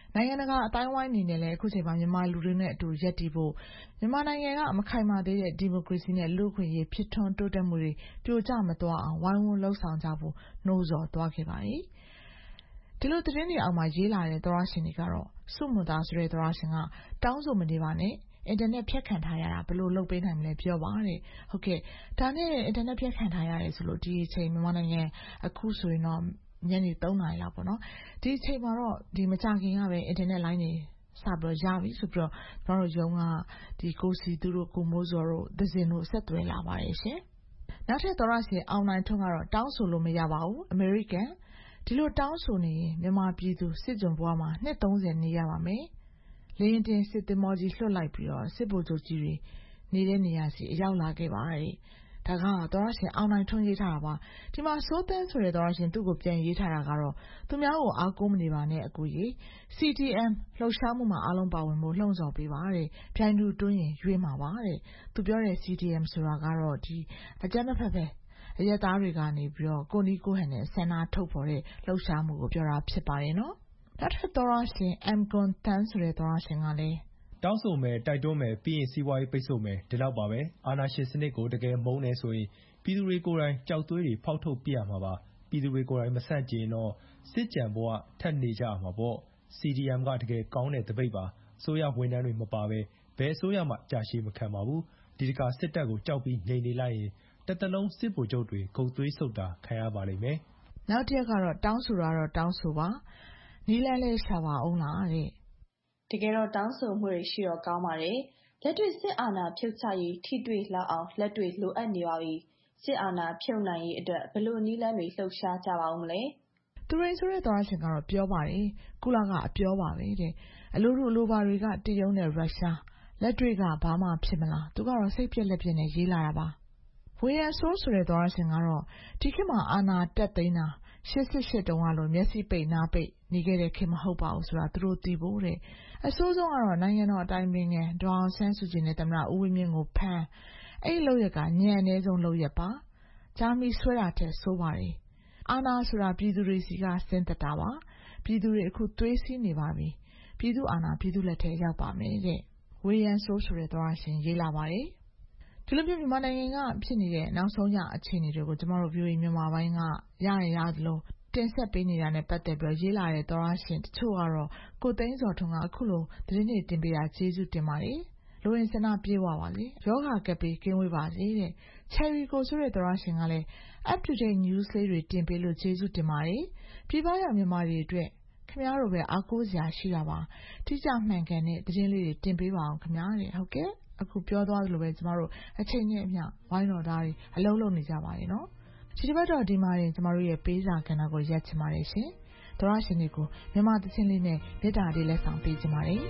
နိုင်ငံတကာအတိုင်းအဝိုင်းအနေနဲ့လည်းအခုချိန်မှာမြန်မာလူတွေနဲ့အတူရပ်တည်ဖို့မြန်မာနိုင်ငံကမခိုင်မာသေးတဲ့ဒီမိုကရေစီနဲ့လူ့အခွင့်အရေးဖြစ်ထွန်းတိုးတက်မှုတွေပြိုကျမသွားအောင်ဝိုင်းဝန်းလှုံ့ဆော်ကြဖို့နှိုးဆော်သွားခဲ့ပါတယ်ဒီလိုသတင်းတွေအောက်မှာရေးလာတဲ့သောရရှင်တွေကတော့စုမွန်သားဆိုတဲ့သောရရှင်ကတောင်းဆိုမနေပါနဲ့အင်တာနက်ဖြတ်ခံထားရတာဘယ်လိုလုပ်ပေးနိုင်မလဲပြောပါတဲ့ဟုတ်ကဲ့ဒါနဲ့အင်တာနက်ဖြတ်ခံထားရတယ်ဆိုလို့ဒီအချိန်မြန်မာနိုင်ငံအခုဆိုရင်တော့ညနေ3 နာရီလောက်ပေါ့နော်ဒီအချိန်မှာတော့ဒီမကြခင်ကပဲအင်တာနက်လိုင်းတွေစပြီးရပြီဆိုပြီးတော့တို့ရုံးကဒီကိုစီသူတို့ကိုမိုးစော်တို့ဒဇင်တို့ဆက်သွယ်လာပါတယ်ရှင်နောက်ထပ်သောရရှင်အောင်နိုင်ထွန်းကတော့တောင်းဆိုလို့မရပါဘူးအမေရိကန်ဒီလိုတောင်းဆိုနေရင်မြန်မာပြည်သူစစ်ကြုံဘဝမှာနှစ်30နေရပါမယ်လေရင်တင်စစ်သင်္ဘောကြီးလွှတ်လိုက်ပြီးတော့စစ်ဗိုလ်ချုပ်ကြီးတွေနေတဲ့နေရာစီအရောက်လာခဲ့ပါတယ်ဒါကသောရရှင်အောင်နိုင်ထွန်းရေးထားတာပါဒီမှာစိုးသန်းဆိုတဲ့သောရရှင်သူ့ကိုပြန်ရေးထားတာကတော့သူများကိုအားကိုးမနေပါနဲ့အကူကြီး CDM လှုပ်ရှားမှုမှာအားလုံးပါဝင်ဖို့လှုံ့ဆော်ပေးပါတဲ့ပြိုင်သူတွင်းရင်ရွေးမှာပါတဲ့သူပြောတဲ့ CDM ဆိုတာကတော့ဒီအကြမ်းမဖက်ပဲအရက်သားတွေကနေပြီးတော့ကိုနီကိုဟန်နဲ့ဆန္ဒထုတ်ဖော်တဲ့လှုပ်ရှားမှုကိုပြောတာဖြစ်ပါတယ်နော်နောက်ထပ်သောရရှင် M ကွန်တန်ဆိုတဲ့သောရရှင်ကလည်းတောင်းဆိုမယ်တိုက်တွန်းမယ်ပြီးရင်စီးပွားရေးပိတ်ဆို့မယ်ဒီလောက်ပါပဲအာဏာရှင်စနစ်ကိုတကယ်မုန်းနေဆိုရင်ပြည်သူတွေကိုယ်တိုင်ကြောက်သွေးတွေဖောက်ထုတ်ပြရမှာပါပြည်သူတွေကိုယ်တိုင်မဆန့်ကျင်တော့စစ်ကြံဘဝထက်နေကြမှာပေါ့ CDM ကတကယ်ကောင်းတဲ့တပိတ်ပါဆိုရဝန်ထမ်းတွေမပါပဲဘယ်ဆိုရမှကြာရှည်မခံပါဘူးဒီတခါစစ်တပ်ကိုကြောက်ပြီးနေနေလိုက်ရင်တစ်သလုံးစစ်ဗိုလ်ချုပ်တွေဂုတ်သွေးဆုပ်တာခံရပါလိမ့်မယ်နောက်တစ်ရက်ကတော့တောင်းဆိုတာတော့တောင်းဆိုပါနီးလန်းလေးရှာပါအောင်လားတဲ့တကယ်တော့တောင်းဆိုမှုတွေရှိတော့ကောင်းပါတယ်လက်တွေ့စစ်အာဏာဖြုတ်ချရေးထိတွေ့လောက်အောင်လက်တွေ့လိုအပ်နေပါပြီစစ်အာဏာဖြုတ်နိုင်ရေးအတွက်ဘယ်လိုနီးလန်းတွေလှုပ်ရှားကြပါဦးမလဲသူရိန်ဆိုတဲ့သောရရှင်ကတော့ပြောပါတယ်ကုလကအပြောပါပဲတဲ့အလိုလိုလိုပါတွေကတရုတ်နဲ့ရုရှားလက်တွေ့ကဘာမှဖြစ်မလားသူကတော့စိတ်ပြက်လက်ပြက်နဲ့ရေးလာတာပါဝေယံဆိုးဆိုတဲ့သောရရှင်ကတော့ဒီခေတ်မှာအာဏာတက်သိမ်းတာ88တုန်းကလိုမျက်စိပိတ်နားပိတ်နေခဲ့တဲ့ခေတ်မဟုတ်ပါဘူးဆိုတာသူတို့သိဖို့တဲ့အဆိုးဆုံးကတော့နိုင်ငံတော်အတိုင်ပင်ခံဒေါအောင်ဆန်းစုကြည်နဲ့သမ္မတဦးဝင်းမြင့်ကိုဖမ်းအဲ့ဒီလုပ်ရကညံအနည်းဆုံးလုပ်ရပါဂျာမီဆွဲတာတဲ့ဆိုပါတယ်အာဏာဆိုတာပြည်သူတွေစီကဆင်းသက်တာပါပြည်သူတွေအခုသွေးစည်းနေပါပြီပြည်သူအာဏာပြည်သူလက်ထဲရောက်ပါမယ်တဲ့ဝေယံဆိုးဆိုတဲ့သောရရှင်ရေးလာပါတယ်ဒီလိုမျိုးမြန်မာနိုင်ငံကဖြစ်နေတဲ့နောက်ဆုံးရအခြေအနေတွေကိုကျမတို့ VOA မြန်မာပိုင်းကရသလိုတင်ဆက်ပေးနေတာနဲ့ပတ်သက်ပြီးရေးလာတဲ့သောရရှင်တချို့ကတော့ကိုသိန်းစောထွန်းကအခုလိုသတင်းတွေတင်ပေးတာကျေးဇူးတင်ပါတယ်လိုရင်စနာပြေးဝပါလေယောဂကပ်ပြီးကင်းဝေးပါစေတဲ့ Cherry ကိုဆိုတဲ့သောရရှင်ကလည်း up to date news လေးတွေတင်ပေးလို့ကျေးဇူးတင်ပါတယ်ပြည်ပရောက်မြန်မာတွေအတွက်ခင်ဗျားတို့ပဲအားကိုးစရာရှိတာပါတိကျမှန်ကန်တဲ့သတင်းလေးတွေတင်ပေးပါအောင်ခင်ဗျာတဲ့ဟုတ်ကဲ့အခုပြောသွားသလိုပဲကျမတို့အချိန်နဲ့အမျှဝိုင်းတော်သားတွေအလုံးလုံးနေကြပါတယ်နော်ဒီတစ်ပတ်တော့ဒီမှာရင်ကျမတို့ရဲ့ပေးစာကဏ္ဍကိုရက်ချင်ပါတယ်ရှင်သောရရှင်တွေကိုမြန်မာသချင်းလေးနဲ့မေတ္တာလေးလက်ဆောင်ပေးချင်ပါတယ်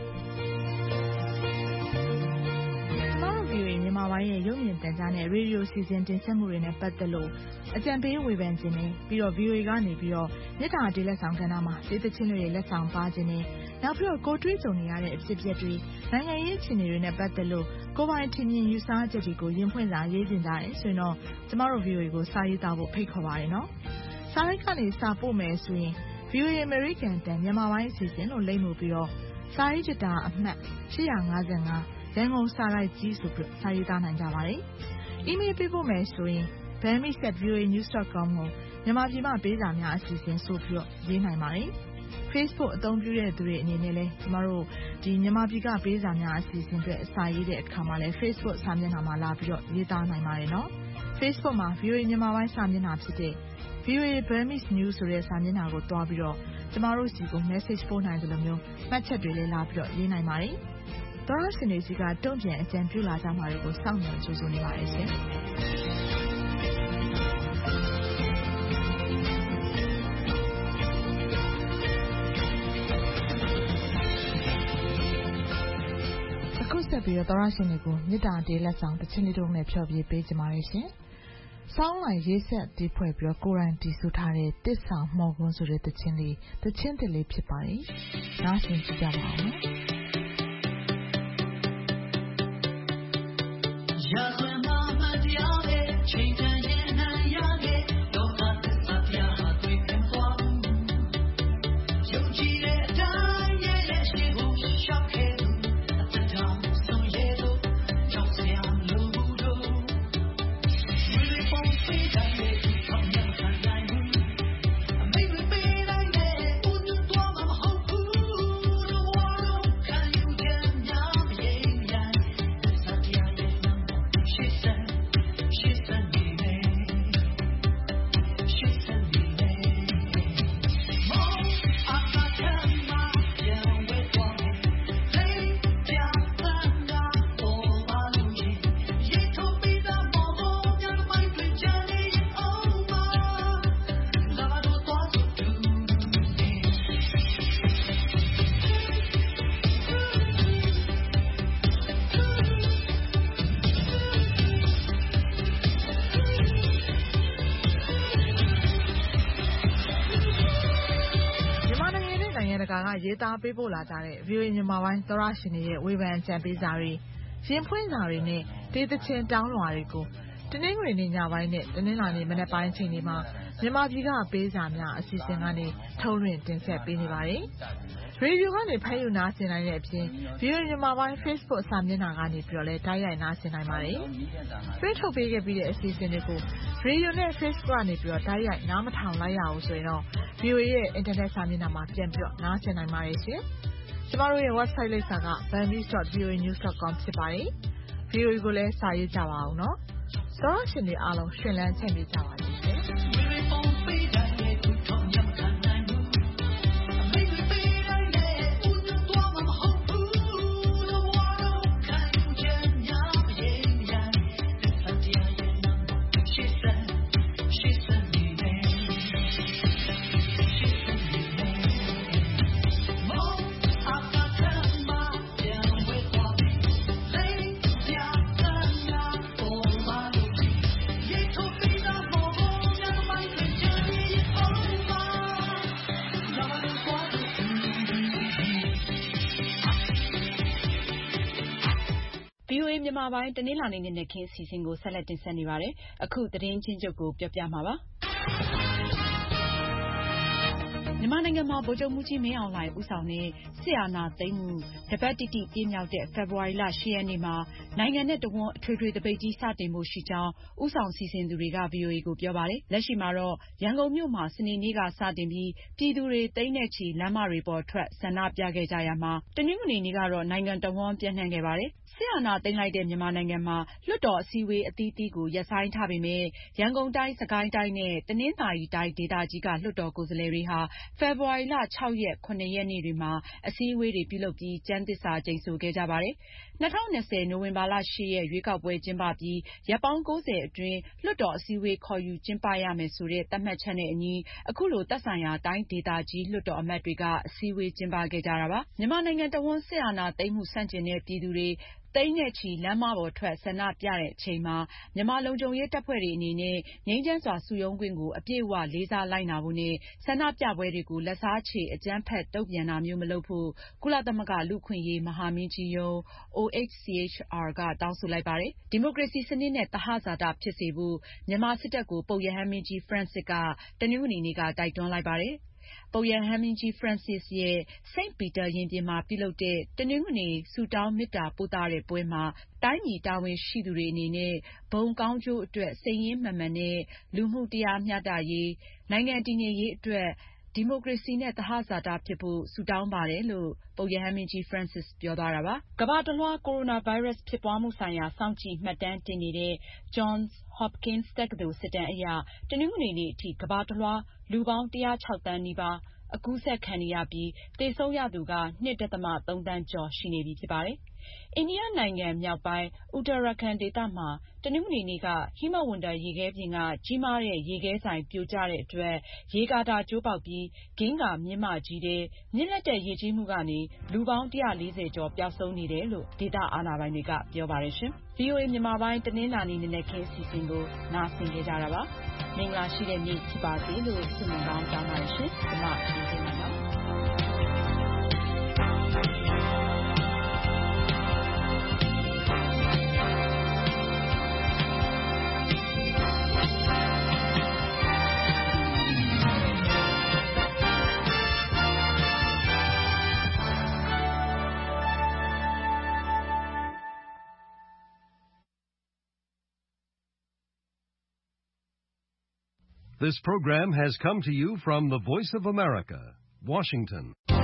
မြန်မာပိုင်းရဲ့ရုပ်မြင်သံကြားနဲ့ရေဒီယိုစီစဉ်တင်ဆက်မှုတွေနဲ့ပတ်သက်လို့အကြံပေးဝေဖန်ခြင်းနဲ့ပြီးတော့ VOA ကနေပြီးတော့မေတ္တာတေးလက်ဆောင်ကဏ္ဍမှာဒေသချင်းတွေလက်ဆောင်ပါခြင်းနဲ့နောက်ပြီးတော့ကိုတွေးကြုံနေရတဲ့အဖြစ်အပျက်တွေနိုင်ငံရေးအခြေအနေတွေနဲ့ပတ်သက်လို့ကိုပိုင်ထင်မြင်ယူဆချက်တွေကိုရင်ဖွင့်စာရေးတင်ကြတယ်ဆိုရင်တော့ကျမတို့ VOA ကိုစာရေးသားဖို့ဖိတ်ခေါ်ပါတယ်နော်စာရိုက်ကနေစာပို့မယ်ဆိုရင် VOA American တန်မြန်မာပိုင်းအစီအစဉ်လို့လိမ့်မှုပြီးတော့စာရေးကြတာအမှတ်855ရန်ကုန်စာရိုက်ကြီးဆိုပြီးစာရေးသားနိုင်ကြပါတယ်။ email ပေးဖို့မယ်ဆိုရင် bami@voanews.com ကိုမြန်မာပြည်မှာပေးစာများအစီအစဉ်ဆိုပြီးရေးနိုင်ပါတယ်။ Facebook အသုံးပြုတဲ့သူတွေအနေနဲ့လည်းကျမတို့ဒီမြန်မာပြည်ကပေးစာများအစီအစဉ်အတွက်စာရေးတဲ့အခါမှာလည်း Facebook စာမျက်နှာမှာလာပြီးတော့ရေးသားနိုင်ပါတယ်နော်။ Facebook မှာ VOA မြန်မာပိုင်းစာမျက်နှာဖြစ်တဲ့ VOA Burmese News ဆိုတဲ့စာမျက်နှာကိုတွားပြီးတော့ကျမတို့စီကို message ပို့နိုင်တယ်လို့မျိုးမှတ်ချက်တွေလည်းလာပြီးတော့ရေးနိုင်ပါတယ်။သောရရှင်တွေစီကတုံ့ပြန်အကြံပြုလာကြမှာတွေကိုစောင့်မျှော်ကြိုးနေပါရဲ့ရှင်အခုဆက်ပြီးတော့သောရရှင်တွေကိုမေတ္တာတေးလက်ဆောင်တစ်ချင်းလေးတို့နဲ့ဖျော်ဖြေပေးကြပါရဲ့ရှင်စောင်းလိုက်ရေးဆက်တီးဖွဲ့ပြီးတော့ကိုရိုင်းတီဆူထားတဲ့တစ်ဆောင်မော်ကွန်းဆိုတဲ့တစ်ချင်းတစ်လေးဖြစ်ပါတယ်နားဆင်ကြကြပါဦးနော်ရာဇဝင်မှာမတရားပဲချိန်တန်ရင်နိုင်ရခဲ့လောကသစ္စာတရားဟာတွေ့ပြန်သွားယုံကြည်တဲ့အတိုင်းရဲ့ကာကရေးသားပေးပို့လာကြတဲ့ VOA မြန်မာပိုင်းသောတရှင်တွေရဲ့ဝေဖန်အကြံပေးစာတွေရင်ဖွင့်စာတွေနဲ့ဒေသချင်းတောင်းလွှာတွေကိုတနင်္ဂနွေနေ့ညပိုင်းနဲ့တနင်္လာနေ့မနက်ပိုင်းအချိန်တွေမှာမြန်မာပြည်ကပေးစာများအစီအစဉ်ကနေထုတ်လွှင့်တင်ဆက်ပေးနေပါတယ်။ရေဒီယိုကနေဖမ်းယူနားဆင်နိုင်တဲ့အပြင် VOA မြန်မာပိုင်း Facebook စာမျက်နှာကနေပြီးတော့လည်းတိုက်ရိုက်နားဆင်နိုင်ပါတယ်။ပြည်ထုတ်ပေးခဲ့ပြီးတဲ့အစီအစဉ်တွေကိုရေဒီယိုနဲ့ Facebook ကနေပြီးတော့တိုက်ရိုက်နားမထောင်လိုက်ရဘူးဆိုရင်တော့ VOA ရဲ့ Internet စာမျက်နှာမှာပြန်ပြီးတော့နားဆင်နိုင်ပါတယ်ရှင်။ကျမတို့ရဲ့ website လိပ်စာက bambis.voanews.com ဖြစ်ပါတယ်။ VOA ကိုလည်းစာရေးကြပါအောင်နော်။သောတရှင်တွေအားလုံးရှင်လန်းချမ်းမြေ့ကြပါစေရှင်။ VOA မြန်မာပိုင်းတနင်္လာနေ့နေ့ခင်းအစီအစဉ်ကိုဆက်လက်တင်ဆက်နေပါတယ်။အခုသတင်းချင်းချုပ်ကိုပြောပြမှာပါ။မြန်မာနိုင်ငံမှာဗိုလ်ချုပ်မှူးကြီးမင်းအောင်လှိုင်ဦးဆောင်တဲ့စစ်အာဏာသိမ်းမှုတပတ်တိတိပြည့်မြောက်တဲ့ဖေဖော်ဝါရီလ 10 ရက်နေ့မှာနိုင်ငံနဲ့တဝန်းအထွေထွေသပိတ်ကြီးစတင်ဖို့ရှိကြောင်းဦးဆောင်စီစဉ်သူတွေက VOA ကိုပြောပါတယ်။လက်ရှိမှာတော့ရန်ကုန်မြို့မှာစနေနေ့ကစတင်ပြီးပြည်သူတွေသိန်းနဲ့ချီလမ်းမတွေပေါ်ထွက်ဆန္ဒပြခဲ့ကြရာမှာတနင်္ဂနွေနေ့ကတော့နိုင်ငံတဝန်းပြန့်နှံ့ခဲ့ပါတယ်။စစ်အာဏာသိမ်းလိုက်တဲ့မြန်မာနိုင်ငံမှာလွှတ်တော်အစည်းအဝေးအသီးသီးကိုရပ်ဆိုင်းထားပေမဲ့ရန်ကုန်တိုင်း၊စစ်ကိုင်းတိုင်းနဲ့တနင်္သာရီတိုင်းဒေသကြီးကလွှတ်တော်ကိုယ်စားလှယ်တွေဟာဖေဖော်ဝါရီလ 6 ရက် 7 ရက်နေ့တွေမှာအစည်းအဝေးတွေပြုလုပ်ပြီးကျမ်းသစ္စာကျိန်ဆိုခဲ့ကြပါတယ်။ 2020 နိုဝင်ဘာလ 8 ရက်ရွေးကောက်ပွဲကျင်းပပြီးရက်ပေါင်း 90 အတွင်းလွှတ်တော်အစည်းအဝေးခေါ်ယူကျင်းပရမယ်ဆိုတဲ့သတ်မှတ်ချက်နဲ့အညီအခုလိုသက်ဆိုင်ရာတိုင်းဒေသကြီးလွှတ်တော်အမတ်တွေကအစည်းအဝေးကျင်းပခဲ့ကြတာပါ။မြန်မာနိုင်ငံတဝန်းစစ်အာဏာသိမ်းမှုဆန့်ကျင်တဲ့ပြည်သူတွေသိန်းနဲ့ချီလမ်းမပေါ်ထွက်ဆန္ဒပြတဲ့အချိန်မှာမြန်မာလုံခြုံရေးတပ်ဖွဲ့တွေအနေနဲ့ငြိမ်းချမ်းစွာစုရုံးခွင့်ကိုအပြည့်အဝလေးစားလိုက်နာဖို့နဲ့ဆန္ဒပြပွဲတွေကိုလက်စားချေအကြမ်းဖက်တုံ့ပြန်တာမျိုးမလုပ်ဖို့ကုလသမဂ္ဂလူ့အခွင့်အရေးမဟာမင်းကြီးရုံး OHCHR ကတောင်းဆိုလိုက်ပါတယ်။ဒီမိုကရေစီစနစ်နဲ့သဟဇာတဖြစ်စေဖို့မြန်မာစစ်တပ်ကိုပုပ်ရဟန်းမင်းကြီး Francis ကတနင်္ဂနွေနေ့ကတိုက်တွန်းလိုက်ပါတယ်။ပုပ်ရဟန်းမင်းကြီး Francis ရဲ့ St. Peter ရင်ပြင်မှာပြုလုပ်တဲ့တနင်္ဂနွေဆုတောင်းမေတ္တာပို့သတဲ့ပွဲမှာတိုင်းပြည်တာဝန်ရှိသူတွေအနေနဲ့ဘုံကောင်းကျိုးအတွက်စိတ်ရင်းမှန်မှန်နဲ့လူမှုတရားမျှတရေး၊နိုင်ငံတည်ငြိမ်ရေးအတွက်ဒီမိုကရေစီနဲ့သဟဇာတဖြစ်ဖို့ဆုတောင်းပါတယ်လို့ပုပ်ရဟန်းမင်းကြီး Francis ပြောသွားတာပါ။ကမ္ဘာတလွှားကိုရိုနာဗိုင်းရပ်စ်ဖြစ်ပွားမှုဆိုင်ရာစောင့်ကြည့်မှတ်တမ်းတင်နေတဲ့ Johns Hopkins တက္ကသိုလ်စစ်တမ်းအရတနင်္ဂနွေနေ့အထိကမ္ဘာတလွှားလူပေါင်း 106 သန်းနီးပါးအကူးစက်ခံနေရပြီးသေဆုံးရသူက 2.3 သန်းကျော်ရှိနေပြီဖြစ်ပါတယ်။အိန္ဒိယနိုင်ငံမြောက်ပိုင်း Uttarakhand ဒေသမှာတနင်္ဂနွေနေ့ကဟိမဝန္တာရေခဲပြင်ကကြီးမားတဲ့ရေခဲစိုင်ပြိုကျတဲ့အတွက်ရေကာတာကျိုးပေါက်ပြီးဂင်္ဂါမြစ်မကြီးထဲမြင့်လက်တဲ့ရေကြီးမှုကနေလူပေါင်း 140 ကျော်ပျောက်ဆုံးနေတယ်လို့ဒေသအာဏာပိုင်တွေကပြောပါတယ်ရှင်။ VOA မြန်မာပိုင်းတနင်္လာနေ့နေ့ခင်းအစီအစဉ်ကိုနားဆင်ကြကြတာပါ။မင်္ဂလာရှိတဲ့နေ့ဖြစ်ပါစေလို့ဆုမွန်ကောင်းတောင်းပါတယ်ရှင်။ကျွန်မဒီနေ့မှာ This program has come to you from the Voice of America, Washington.